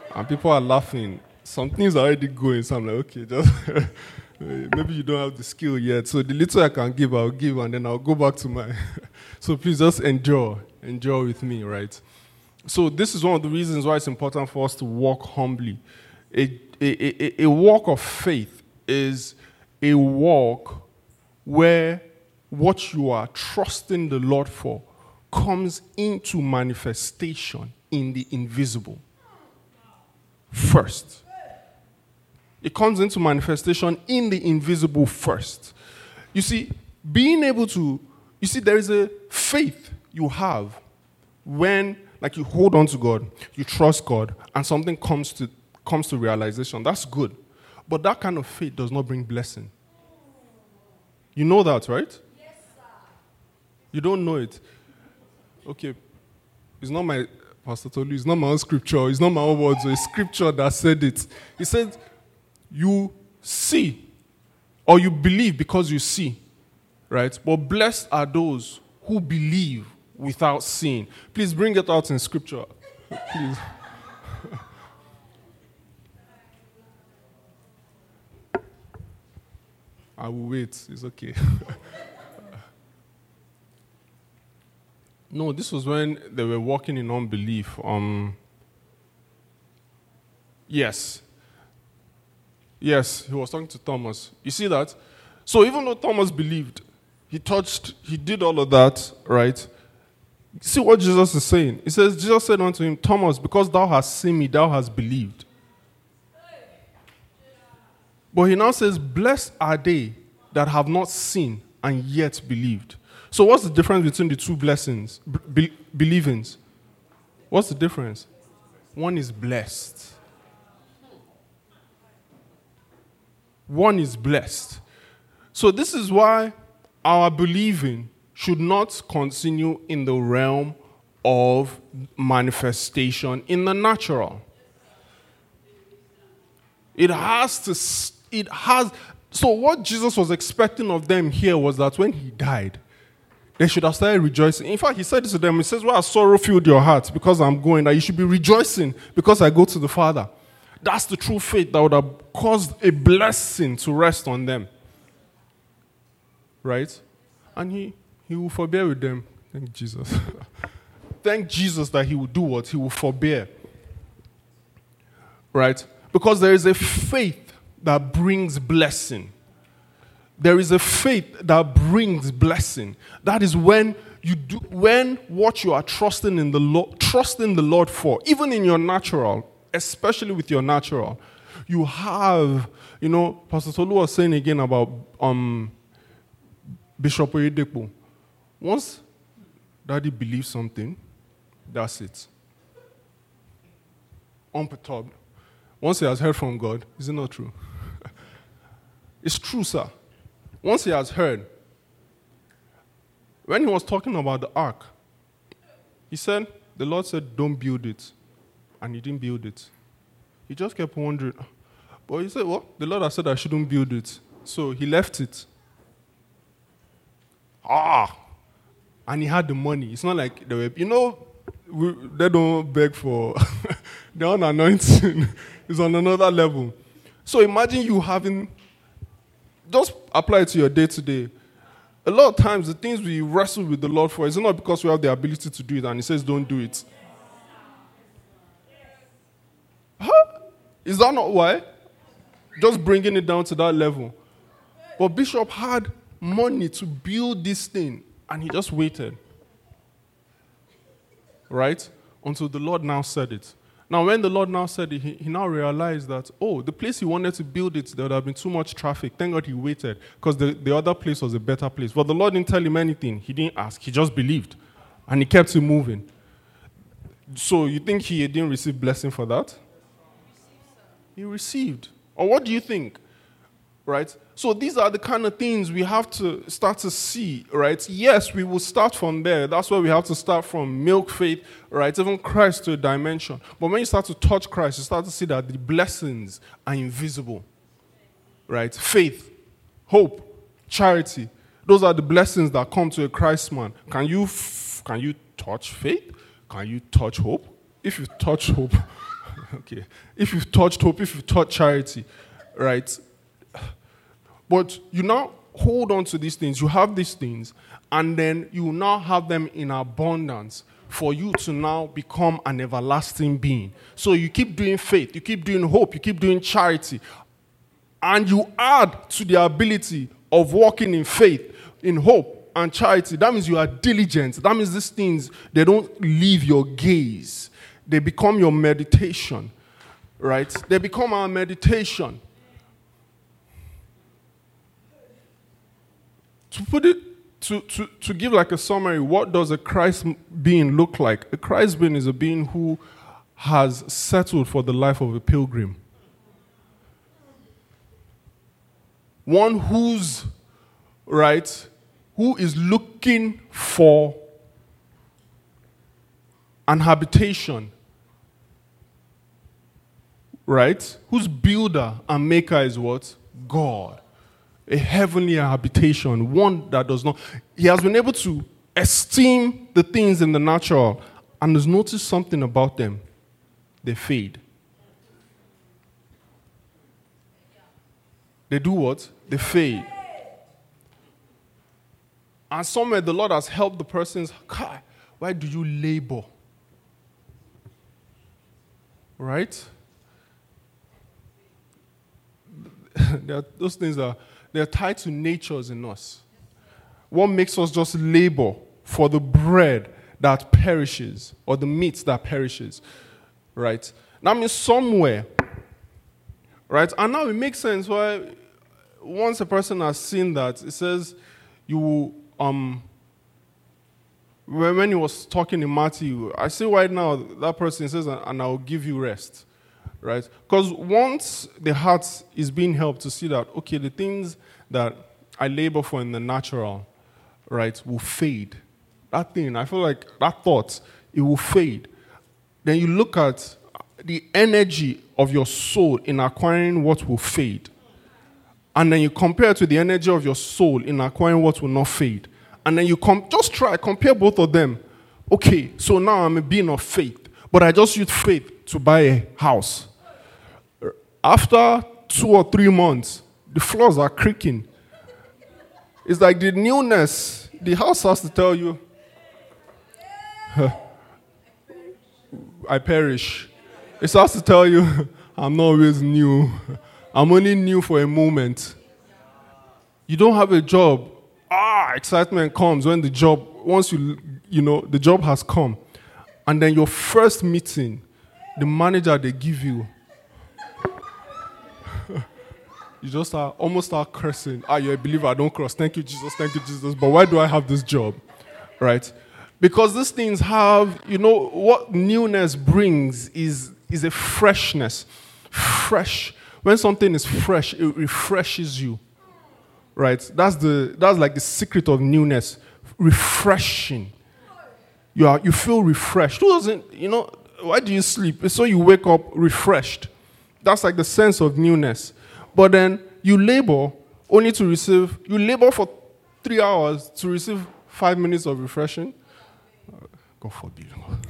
And people are laughing. Some things are already going, so I'm like, okay, just maybe you don't have the skill yet. So the little I can give, I'll give, and then I'll go back to my. So please just endure, endure with me, right? So this is one of the reasons why it's important for us to walk humbly. A, a, a, a walk of faith is a walk where what you are trusting the Lord for comes into manifestation in the invisible first. It comes into manifestation in the invisible first. You see, being able to, you see, there is a faith you have when, like, you hold on to God, you trust God, and something comes to comes to realization. That's good. But that kind of faith does not bring blessing. You know that, right? Yes, sir. You don't know it. Okay. It's not my, Pastor Tolu, it's not my own scripture. It's not my own words. It's scripture that said it. He said, you see, or you believe because you see, right? But blessed are those who believe without seeing. Please bring it out in scripture. Please. I will wait. It's okay. No, this was when they were walking in unbelief. Um, yes. Yes, he was talking to Thomas. You see that? So even though Thomas believed, he touched, he did all of that, right? See what Jesus is saying. He says, Jesus said unto him, Thomas, because thou hast seen me, thou hast believed. But he now says, blessed are they that have not seen and yet believed. So what's the difference between the two blessings, be- believings? What's the difference? One is blessed. One is blessed. So this is why our believing should not continue in the realm of manifestation in the natural. It has to, it has, so what Jesus was expecting of them here was that when he died, they should have started rejoicing. In fact, he said this to them. He says, well, sorrow filled your heart because I'm going, that you should be rejoicing because I go to the Father. That's the true faith that would have caused a blessing to rest on them. Right? And he, he will forbear with them. Thank Jesus. Thank Jesus that he will do what? He will forbear. Right? Because there is a faith that brings blessing. There is a faith that brings blessing. That is when you do, when what you are trusting in the Lord, trusting the Lord for, even in your natural, especially with your natural, you have, you know, Pastor Tolu was saying again about um, Bishop Oyedepo. Once Daddy believes something, that's it. Unperturbed. Once he has heard from God, is it not true? It's true, sir. Once he has heard, when he was talking about the ark, he said, the Lord said, don't build it. And he didn't build it. He just kept wondering. But he said, what? The Lord has said I shouldn't build it. So he left it. Ah! And he had the money. It's not like they were, you know, we, they don't beg for their own anointing. It's on another level. So imagine you having, just apply it to your day-to-day. A lot of times, the things we wrestle with the Lord for is not because we have the ability to do it and he says don't do it. Huh? Is that not why? Just bringing it down to that level. But Bishop had money to build this thing and he just waited. Right? Until the Lord now said it. Now, when the Lord now said it, he, he now realized that, oh, the place he wanted to build it, there would have been too much traffic. Thank God he waited, because the, the other place was a better place. But the Lord didn't tell him anything. He didn't ask. He just believed. And he kept it moving. So you think he didn't receive blessing for that? He received. Or what do you think? Right? So these are the kind of things we have to start to see, right? Yes, we will start from there. That's where we have to start from, milk faith, right? Even Christ to a dimension. But when you start to touch Christ, you start to see that the blessings are invisible, right? Faith, hope, charity. Those are the blessings that come to a Christ man. Can you, f- can you touch faith? Can you touch hope? If you touch hope, Okay. If you've touched hope, if you've touched charity, right? But you now hold on to these things. You have these things, and then you now have them in abundance for you to now become an everlasting being. So you keep doing faith, you keep doing hope, you keep doing charity, and you add to the ability of walking in faith, in hope, and charity. That means you are diligent. That means these things, they don't leave your gaze. They become your meditation, right? They become our meditation. To put it, to, to, to give like a summary, what does a Christ being look like? A Christ being is a being who has settled for the life of a pilgrim. One who's, right, who is looking for an habitation, right? Whose builder and maker is what? God. A heavenly habitation, one that does not. He has been able to esteem the things in the natural and has noticed something about them. They fade. They do what? They fade. And somewhere the Lord has helped the person's, God, why do you labor? Right? There are, those things are, they're tied to natures in us. What makes us just labor for the bread that perishes or the meat that perishes, right? That means somewhere, right? And now it makes sense why once a person has seen that, it says you will, um, when he was talking in Matthew, I see right now that person says, and I'll give you rest. Right? Because once the heart is being helped to see that, okay, the things that I labor for in the natural, right, will fade. That thing, I feel like that thought, it will fade. Then you look at the energy of your soul in acquiring what will fade. And then you compare it to the energy of your soul in acquiring what will not fade. And then you com- just try, compare both of them. Okay, so now I'm a being of faith, but I just used faith to buy a house. After two or three months, the floors are creaking. It's like the newness. The house has to tell you, I perish. It has to tell you, I'm not always new. I'm only new for a moment. You don't have a job. Ah, excitement comes when the job, once you, you know, the job has come. And then your first meeting, the manager they give you, you just start, almost start cursing. Ah, you're a believer, don't cross. Thank you, Jesus, thank you, Jesus. But why do I have this job? Right? Because these things have, you know, what newness brings is, is a freshness. Fresh. When something is fresh, it refreshes you. Right? That's the that's like the secret of newness. Refreshing. You are you feel refreshed. Who doesn't, you know, why do you sleep? It's so you wake up refreshed. That's like the sense of newness. But then you labor only to receive, you labor for three hours to receive five minutes of refreshing. God forbid.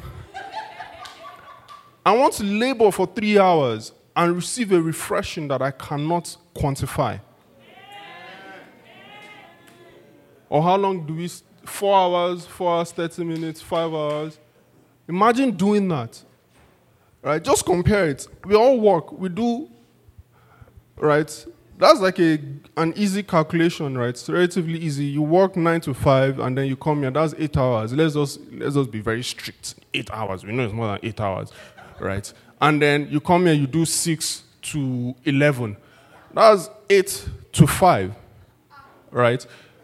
I want to labor for three hours and receive a refreshing that I cannot quantify. Or how long do we, four hours, four hours, thirty minutes, five hours? Imagine doing that. Right? Just compare it. We all work. We do, right? That's like a an easy calculation, right? It's relatively easy. You work nine to five, and then you come here. That's eight hours. Let's just let's just be very strict. Eight hours. We know it's more than eight hours, right? And then you come here. You do six to eleven. That's eight to five, right?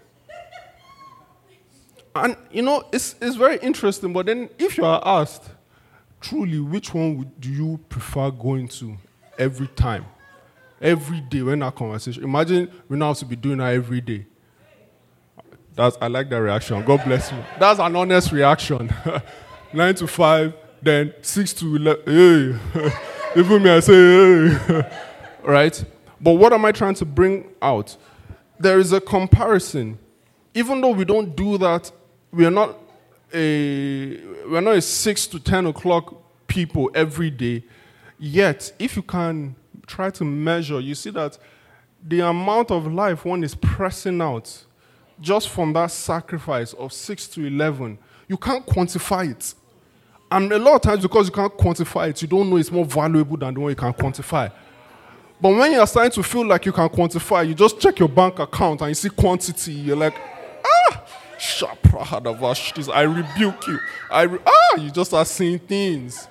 And you know it's it's very interesting. But then, if you are asked, truly, which one would, do you prefer going to every time? Every day when that conversation. Imagine we now have to be doing that every day. That's I like that reaction. God bless you. That's an honest reaction. Nine to five, then six to eleven. Hey. Even me, I say, hey. Right? But what am I trying to bring out? There is a comparison. Even though we don't do that, we are not a we're not a six to ten o'clock people every day. Yet, if you can try to measure, you see that the amount of life one is pressing out just from that sacrifice of six to eleven, you can't quantify it. And a lot of times, because you can't quantify it, you don't know it's more valuable than the one you can quantify. But when you're starting to feel like you can quantify, you just check your bank account and you see quantity. You're like, ah, shaprahadavash, I rebuke you. I re- ah, you just start seeing things.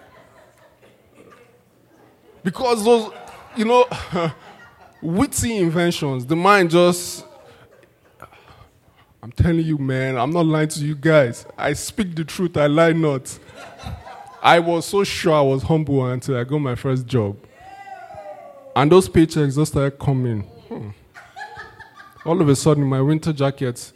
Because those, you know, witty inventions, the mind just, I'm telling you, man, I'm not lying to you guys. I speak the truth, I lie not. I was so sure I was humble until I got my first job. And those paychecks just started coming. Hmm. All of a sudden, my winter jacket,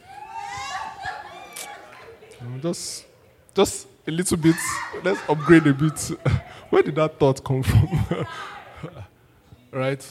just, just a little bit, let's upgrade a bit. Where did that thought come from? Right?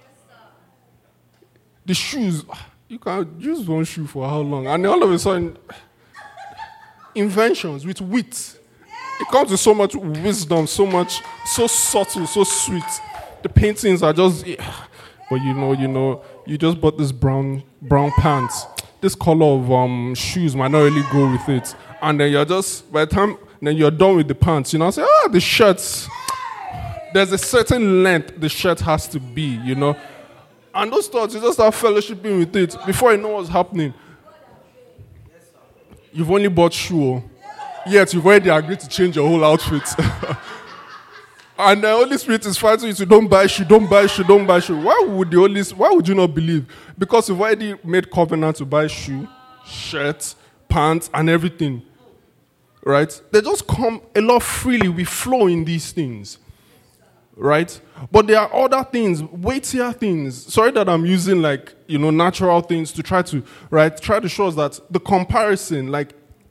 The shoes, you can use one shoe for how long? And then all of a sudden, inventions with wit. It comes with so much wisdom, so much, so subtle, so sweet. The paintings are just, but you know, you know, you just bought this brown brown pants. This color of um, shoes might not really go with it. And then you're just, by the time then you're done with the pants, you know, say, ah, the shirts. There's a certain length the shirt has to be, you know. And those thoughts, you just start fellowshipping with it. Before you know what's happening, you've only bought shoe, yet you've already agreed to change your whole outfit. And the Holy Spirit is fighting you to don't buy shoe, don't buy shoe, don't buy shoe. Why would the Holy Why would you not believe? Because you've already made covenant to buy shoe, shirt, pants, and everything. Right? They just come a lot freely. We flow in these things. Right? But there are other things, weightier things. Sorry that I'm using like, you know, natural things to try to, right, try to show us that the comparison, like,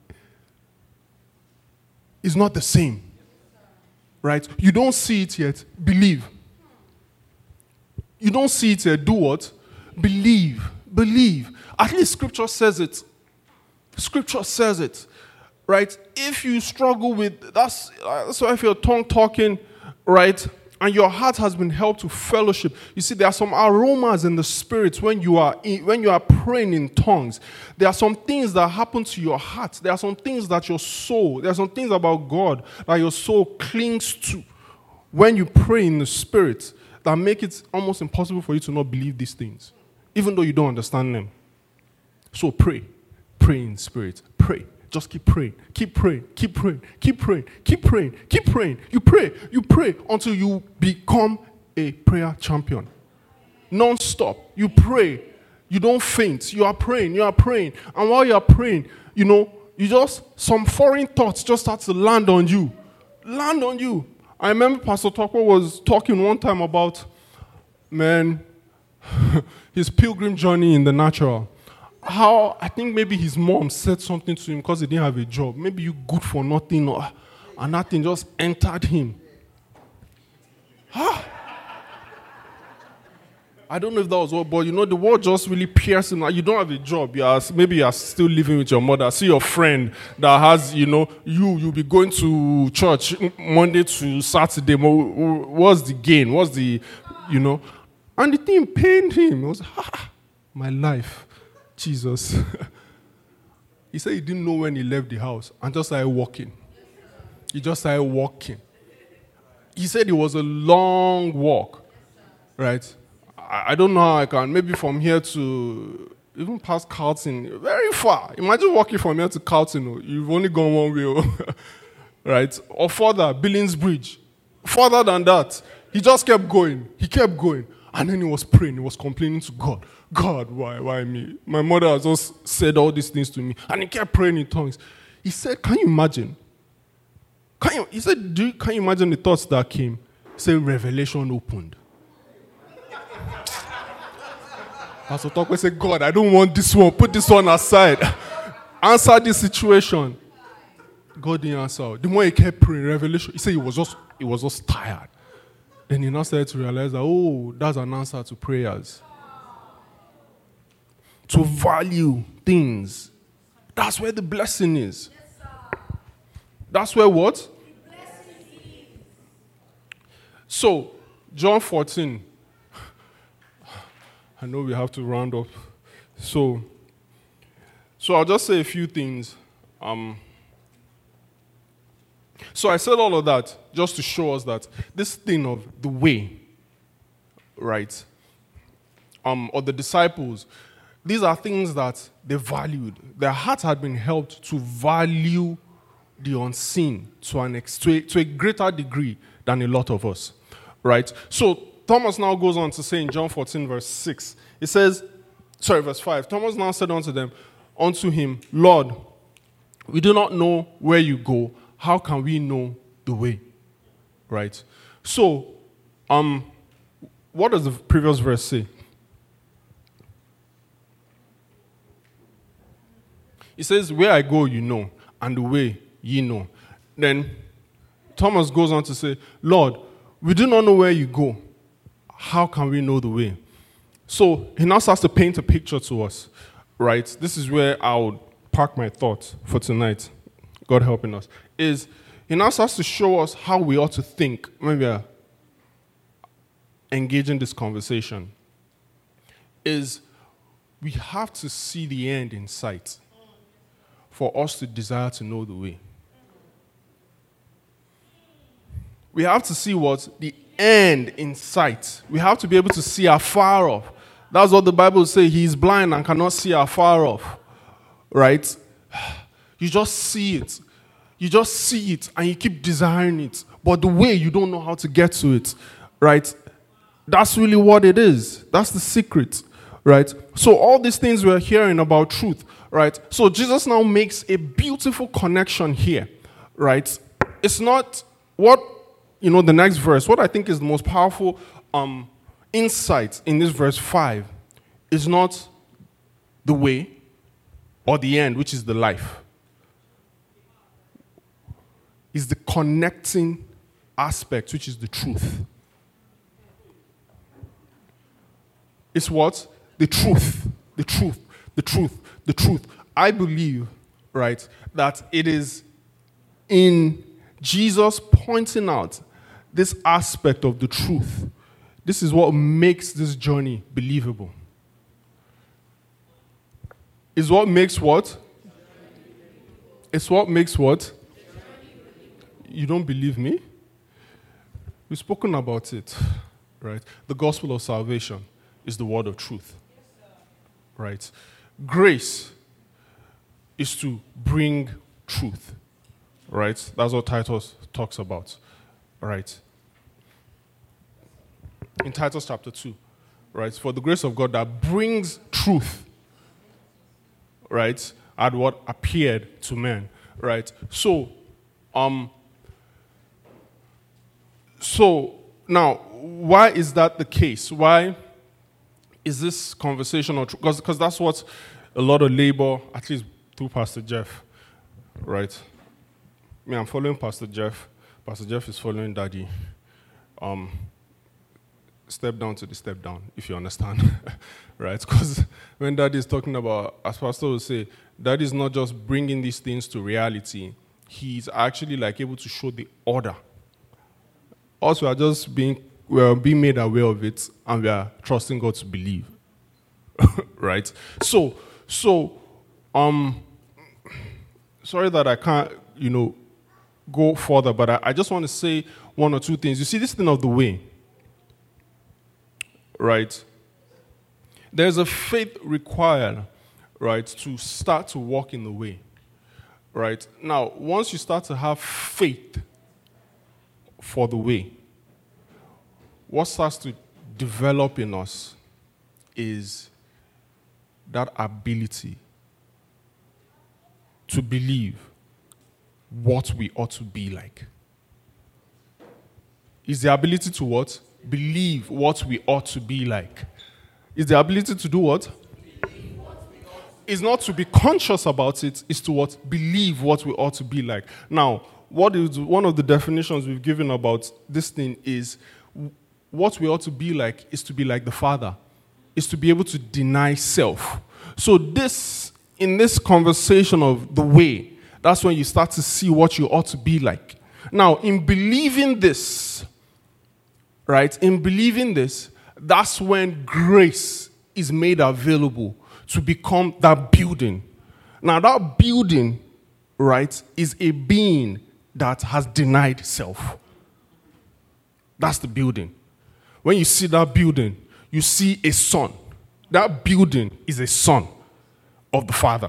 is not the same. Right? You don't see it yet, believe. You don't see it yet, do what? Believe. Believe. At least Scripture says it. Scripture says it. Right? If you struggle with, that's, that's why if your tongue talking, right, and your heart has been helped to fellowship. You see, there are some aromas in the spirit when you are in, when you are praying in tongues. There are some things that happen to your heart. There are some things that your soul, there are some things about God that your soul clings to when you pray in the spirit that make it almost impossible for you to not believe these things, even though you don't understand them. So pray. Pray in spirit. Pray. Just keep praying, keep praying, keep praying, keep praying, keep praying, keep praying. You pray, you pray until you become a prayer champion. Non-stop. You pray. You don't faint. You are praying, you are praying. And while you are praying, you know, you just, some foreign thoughts just start to land on you. Land on you. I remember Pastor Tokpo was talking one time about, man, his pilgrim journey in the natural. How, I think maybe his mom said something to him because he didn't have a job. Maybe you good for nothing, or, and that thing just entered him. Huh? I don't know if that was what, but you know, the word just really pierced him. Like, you don't have a job. You are, maybe you are still living with your mother. See your friend that has, you know, you, you'll be going to church Monday to Saturday. What's the gain? What's the, you know? And the thing pained him. It was, ah, my life. Jesus. He said he didn't know when he left the house and just started walking. He just started walking. He said it was a long walk, right? I, I don't know how I can. Maybe from here to even past Carlton, very far. Imagine walking from here to Carlton. You've only gone one way, right? Or further, Billings Bridge. Further than that. He just kept going. He kept going. And then he was praying. He was complaining to God. God, why, why me? My mother has just said all these things to me. And he kept praying in tongues. He said, can you imagine? Can you, he said, Do you, can you imagine the thoughts that came? He said, revelation opened. Pastor Tokwe said, God, I don't want this one. Put this one aside. Answer this situation. God didn't answer. The more he kept praying, revelation, he said he was just, he was just tired. Then he now started to realize that, oh, that's an answer to prayers. To value things. That's where the blessing is. That's where what? So, John fourteen. I know we have to round up. So, so I'll just say a few things. Um, so I said all of that just to show us that this thing of the way, right, um, or the disciples, these are things that they valued. Their heart had been helped to value the unseen to an ex- to a, to a greater degree than a lot of us, right? So Thomas now goes on to say in John fourteen, verse six, it says, sorry, verse five, Thomas now said unto them, unto him, Lord, we do not know where you go. How can we know the way? Right? So, um, what does the previous verse say? It says, where I go, you know, and the way ye know. Then Thomas goes on to say, Lord, we do not know where you go. How can we know the way? So he now starts to paint a picture to us, right? This is where I would park my thoughts for tonight, God helping us, is he now starts to show us how we ought to think when we are engaging this conversation. Is we have to see the end in sight for us to desire to know the way. We have to see what? The end in sight. We have to be able to see afar off. That's what the Bible says. He is blind and cannot see afar off. Right? You just see it. You just see it and you keep desiring it. But the way, you don't know how to get to it. Right? That's really what it is. That's the secret. Right? So all these things we're hearing about truth. Right? So Jesus now makes a beautiful connection here. Right? It's not what, you know, the next verse, what I think is the most powerful um, insight in this verse five is not the way or the end, which is the life. It's the connecting aspect, which is the truth. It's what? The truth. The truth. The truth. The truth. I believe, right, that it is in Jesus pointing out this aspect of the truth. This is what makes this journey believable. It's what makes what? It's what makes what? You don't believe me? We've spoken about it, right? The gospel of salvation is the word of truth, right? Grace is to bring truth, right? That's what Titus talks about, right? In Titus chapter two, right? For the grace of God that brings truth, right, had what appeared to men, right? So, um, so now, why is that the case? Why is this conversation, or because because that's what a lot of labor, at least through Pastor Jeff, right? I mean, I'm following Pastor Jeff. Pastor Jeff is following Daddy. Um, step down to the step down, if you understand, right? Because when Daddy is talking about, as Pastor will say, Daddy is not just bringing these things to reality. He's actually like able to show the order. Also, we are just being we are being made aware of it, and we are trusting God to believe, right? So, so, um, sorry that I can't, you know, go further, but I, I just want to say one or two things. You see, this thing of the way, right? There's a faith required, right, to start to walk in the way, right? Now, once you start to have faith for the way, what starts to develop in us is that ability to believe what we ought to be like. Is the ability to what? Believe what we ought to be like. Is the ability to do what? It's not to be conscious about it, it's to what? Believe what we ought to be like. Now, what is one of the definitions we've given about this thing is what we ought to be like is to be like the Father, is to be able to deny self. So this, in this conversation of the way, that's when you start to see what you ought to be like. Now, in believing this, right, in believing this, that's when grace is made available to become that building. Now, that building, right, is a being that has denied self. That's the building. When you see that building, you see a son. That building is a son of the Father.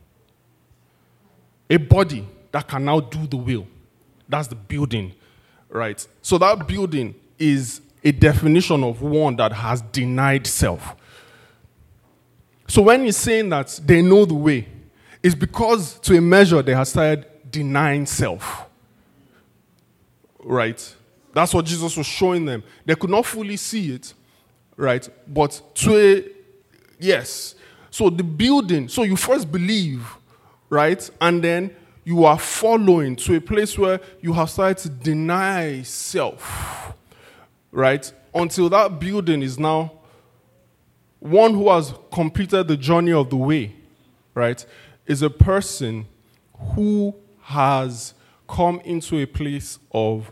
A body that can now do the will. That's the building, right? So that building is a definition of one that has denied self. So when he's saying that they know the way, it's because to a measure they have started denying self. Right? That's what Jesus was showing them. They could not fully see it, right? But to a, yes. So the building, so you first believe, right? And then you are following to a place where you have started to deny self, right? Until that building is now one who has completed the journey of the way, right? Is a person who has come into a place of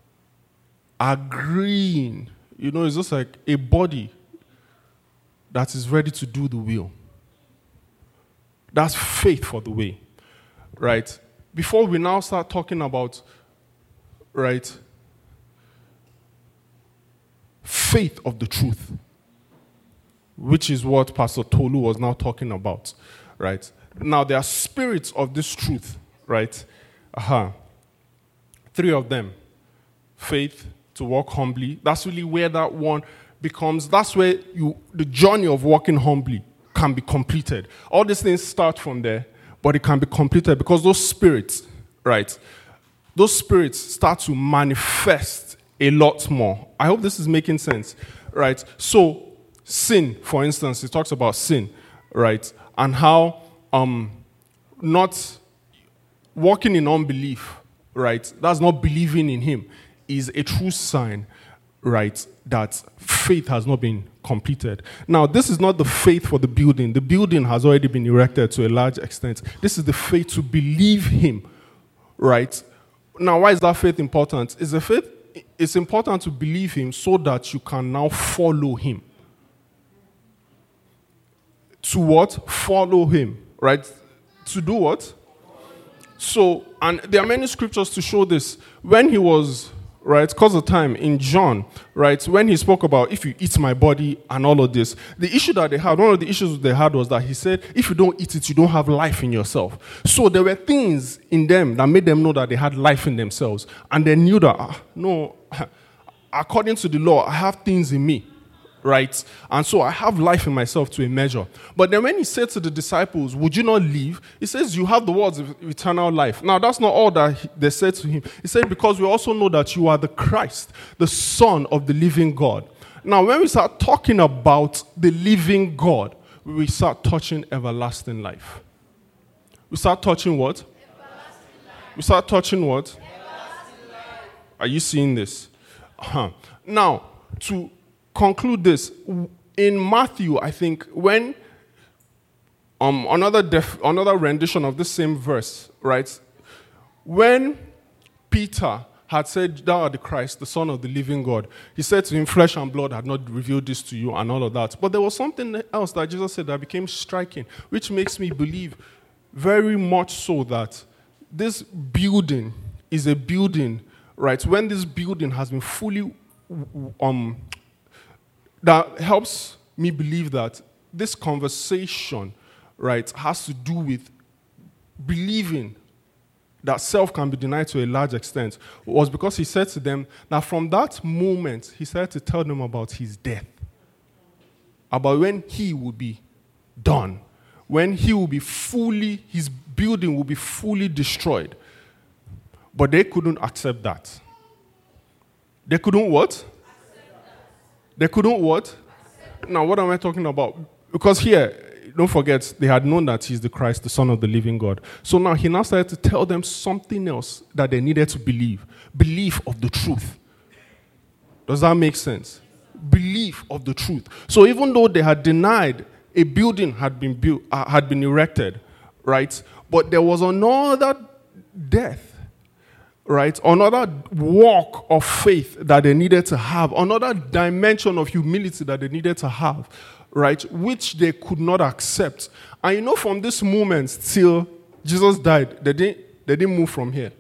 agreeing. You know, it's just like a body that is ready to do the will. That's faith for the way, right? Before we now start talking about, right, faith of the truth, which is what Pastor Tolu was now talking about, right? Now, there are spirits of this truth, right? Uh-huh. Three of them. Faith, to walk humbly. That's really where that one becomes, that's where you the journey of walking humbly can be completed. All these things start from there, but it can be completed because those spirits, right, those spirits start to manifest a lot more. I hope this is making sense, right? So, sin, for instance, it talks about sin, right, and how um, not walking in unbelief, right, that's not believing in him, is a true sign, right, that faith has not been completed. Now, this is not the faith for the building. The building has already been erected to a large extent. This is the faith to believe him, right? Now, why is that faith important? Is the faith, it's important to believe him so that you can now follow him. To what? Follow him, right? To do what? So, and there are many scriptures to show this. When he was, right, because of time, in John, right, when he spoke about if you eat my body and all of this, the issue that they had, one of the issues they had was that he said, if you don't eat it, you don't have life in yourself. So there were things in them that made them know that they had life in themselves. And they knew that, ah, no, according to the law, I have things in me. Right? And so I have life in myself to a measure. But then when he said to the disciples, would you not leave? He says, you have the words of eternal life. Now, that's not all that he, they said to him. He said, because we also know that you are the Christ, the Son of the living God. Now, when we start talking about the living God, we start touching everlasting life. We start touching what? We start touching what? Are you seeing this? Uh-huh. Now, to conclude this, in Matthew, I think, when um, another def- another rendition of the same verse, right? When Peter had said, thou art the Christ, the Son of the living God, he said to him, flesh and blood had not revealed this to you and all of that. But there was something else that Jesus said that became striking, which makes me believe very much so that this building is a building, right? When this building has been fully um, that helps me believe that this conversation, right, has to do with believing that self can be denied to a large extent, was because he said to them that from that moment, he started to tell them about his death, about when he would be done, when he will be fully, his building will be fully destroyed. But they couldn't accept that. They couldn't what? They couldn't what? Now, what am I talking about? Because here, don't forget, they had known that he's the Christ, the Son of the living God. So now he now started to tell them something else that they needed to believe. Belief of the truth. Does that make sense? Belief of the truth. So even though they had denied a building had been built, uh, had been erected, right? But there was another death right? Another walk of faith that they needed to have, another dimension of humility that they needed to have, right? Which they could not accept. And you know, from this moment till Jesus died, they didn't, they didn't move from here.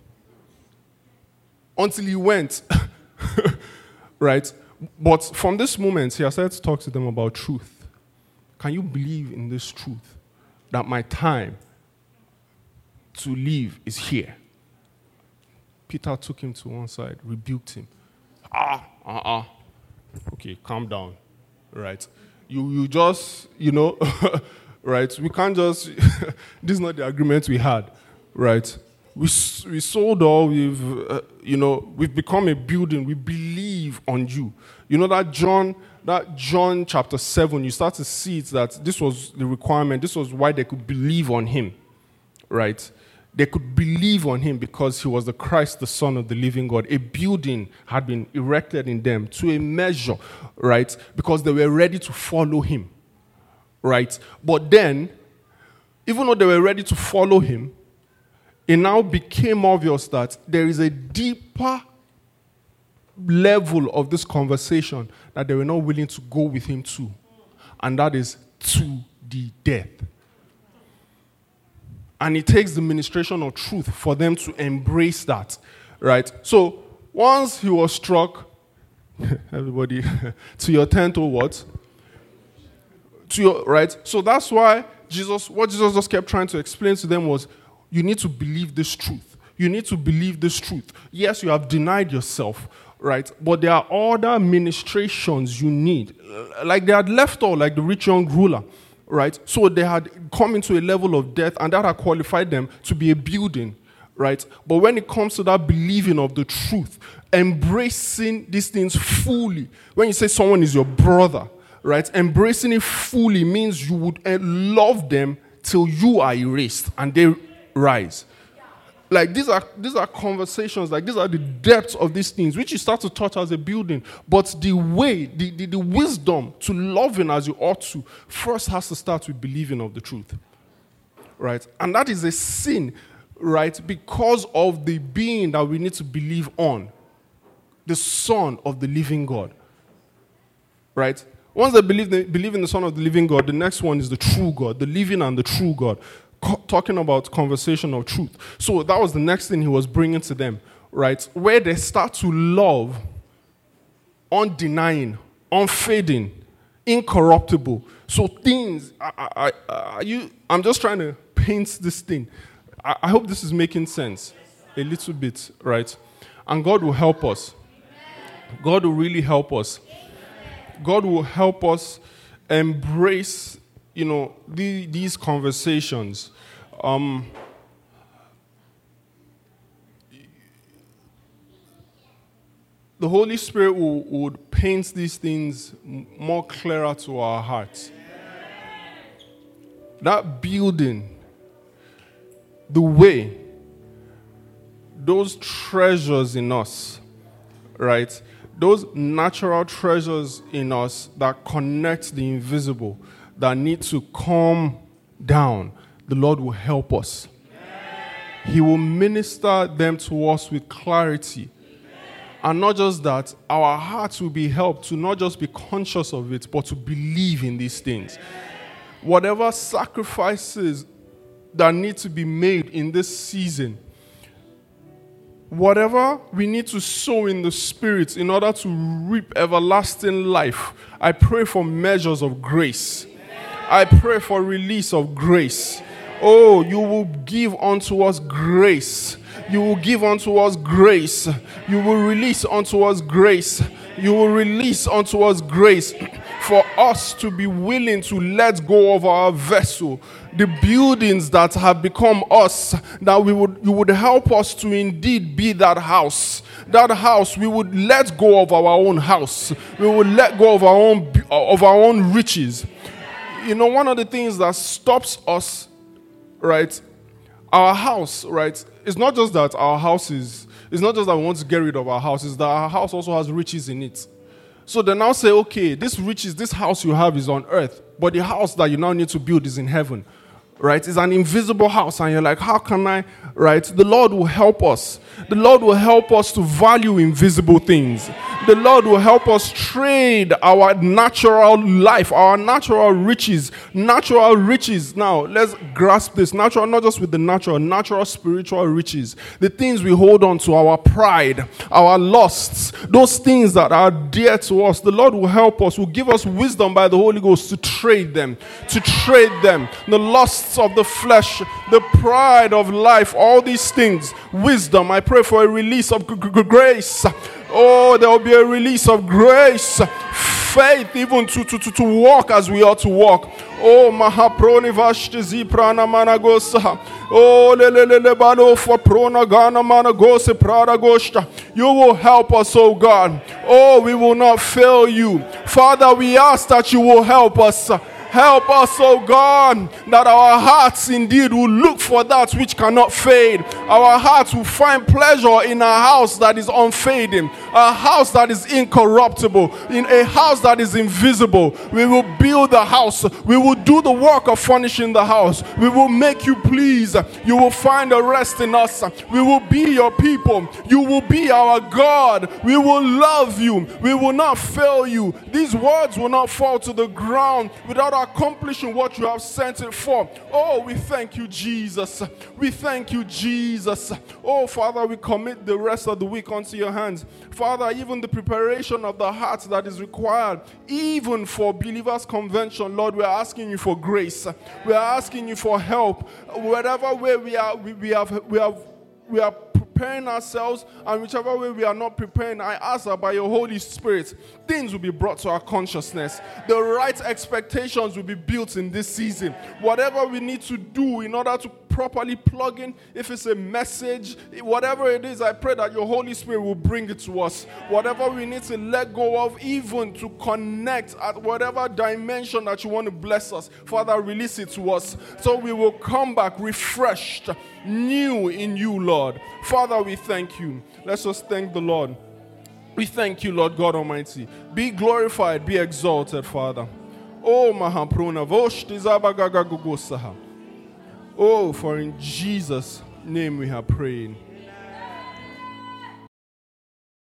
Until he went, right? But from this moment, he has started to talk to them about truth. Can you believe in this truth? That my time to live is here. Peter took him to one side, rebuked him. Ah, ah, ah. Okay, calm down, right? You, you just, you know, right? We can't just, this is not the agreement we had, right? We, we sold all, we've, uh, you know, we've become a building. We believe on you. You know that John, that John chapter seven, you start to see it that this was the requirement. This was why they could believe on him, right? They could believe on him because he was the Christ, the Son of the living God. A building had been erected in them to a measure, right? Because they were ready to follow him, right? But then, even though they were ready to follow him, it now became obvious that there is a deeper level of this conversation that they were not willing to go with him to, and that is to the death. And it takes the ministration of truth for them to embrace that, right? So once he was struck, everybody, to your tent or what? To your, right? So that's why Jesus, what Jesus just kept trying to explain to them was, you need to believe this truth. You need to believe this truth. Yes, you have denied yourself, right? But there are other ministrations you need. Like they had left all, like the rich young ruler, right? So they had come into a level of death, and that had qualified them to be a building, right? But when it comes to that believing of the truth, embracing these things fully, when you say someone is your brother, right? Embracing it fully means you would love them till you are erased and they rise. Like these are these are conversations, like these are the depths of these things, which you start to touch as a building. But the way, the, the, the wisdom to loving as you ought to, first has to start with believing of the truth. Right? And that is a sin, right? Because of the being that we need to believe on. The Son of the living God. Right? Once they believe, they believe in the Son of the living God, the next one is the true God, the living and the true God. Talking about conversation of truth. So that was the next thing he was bringing to them, right? Where they start to love undenying, unfading, incorruptible. So things, I, I, I, you, I'm just trying to paint this thing. I, I hope this is making sense a little bit, right? And God will help us. God will really help us. God will help us embrace, you know, the, these conversations. Um, the Holy Spirit will, would paint these things more clearer to our hearts. That building, the way, those treasures in us, right? Those natural treasures in us that connect the invisible, that need to come down, the Lord will help us. He will minister them to us with clarity. And not just that, our hearts will be helped to not just be conscious of it, but to believe in these things. Whatever sacrifices that need to be made in this season, whatever we need to sow in the Spirit in order to reap everlasting life, I pray for measures of grace. I pray for release of grace. Oh, you will give unto us grace. You will give unto us grace. You will release unto us grace. You will release unto us grace for us to be willing to let go of our vessel, the buildings that have become us, that we would you would help us to indeed be that house. That house, we would let go of our own house. We would let go of our own of our own riches. You know, one of the things that stops us, right, our house, right, it's not just that our house is, it's not just that we want to get rid of our house, it's that our house also has riches in it. So they now say, okay, this riches, this house you have is on earth, but the house that you now need to build is in heaven, right? It's an invisible house, and you're like, how can I, right? The Lord will help us. The Lord will help us to value invisible things. The Lord will help us trade our natural life, our natural riches, natural riches. Now, let's grasp this. Natural, not just with the natural, natural spiritual riches. The things we hold on to, our pride, our lusts, those things that are dear to us. The Lord will help us, will give us wisdom by the Holy Ghost to trade them, to trade them. The lusts of the flesh, the pride of life, all these things. Wisdom, I pray for a release of g- g- grace. Oh, there will be a release of grace, faith, even to, to, to, to walk as we ought to walk. Oh, Mahaproni Vashtizi Prana Managosa. Oh, Lele Bano for Prona Gana Managose Prada Gosta. You will help us, oh God. Oh, we will not fail you. Father, we ask that you will help us. Help us, oh God, that our hearts indeed will look for that which cannot fade. Our hearts will find pleasure in a house that is unfading, a house that is incorruptible, in a house that is invisible. We will build the house. We will do the work of furnishing the house. We will make you pleased. You will find a rest in us. We will be your people. You will be our God. We will love you. We will not fail you. These words will not fall to the ground without our accomplishing what you have sent it for. Oh, we thank you, Jesus. We thank you, Jesus. Oh, Father, we commit the rest of the week unto your hands. Father, even the preparation of the heart that is required, even for believers' convention, Lord, we are asking you for grace. We are asking you for help. Whatever way we are, we, we have, we have, we are preparing ourselves, and whichever way we are not preparing, I ask that by your Holy Spirit, things will be brought to our consciousness. The right expectations will be built in this season. Whatever we need to do in order to properly plug in, if it's a message, whatever it is, I pray that your Holy Spirit will bring it to us. Whatever we need to let go of, even to connect at whatever dimension that you want to bless us, Father, release it to us, so we will come back refreshed, new in you, Lord. Father, we thank you. Let's just thank the Lord. We thank you, Lord God Almighty. Be glorified, be exalted, Father. Oh, Mahaprona Voshti Zabagagagugosaha. Oh, for in Jesus' name we have prayed.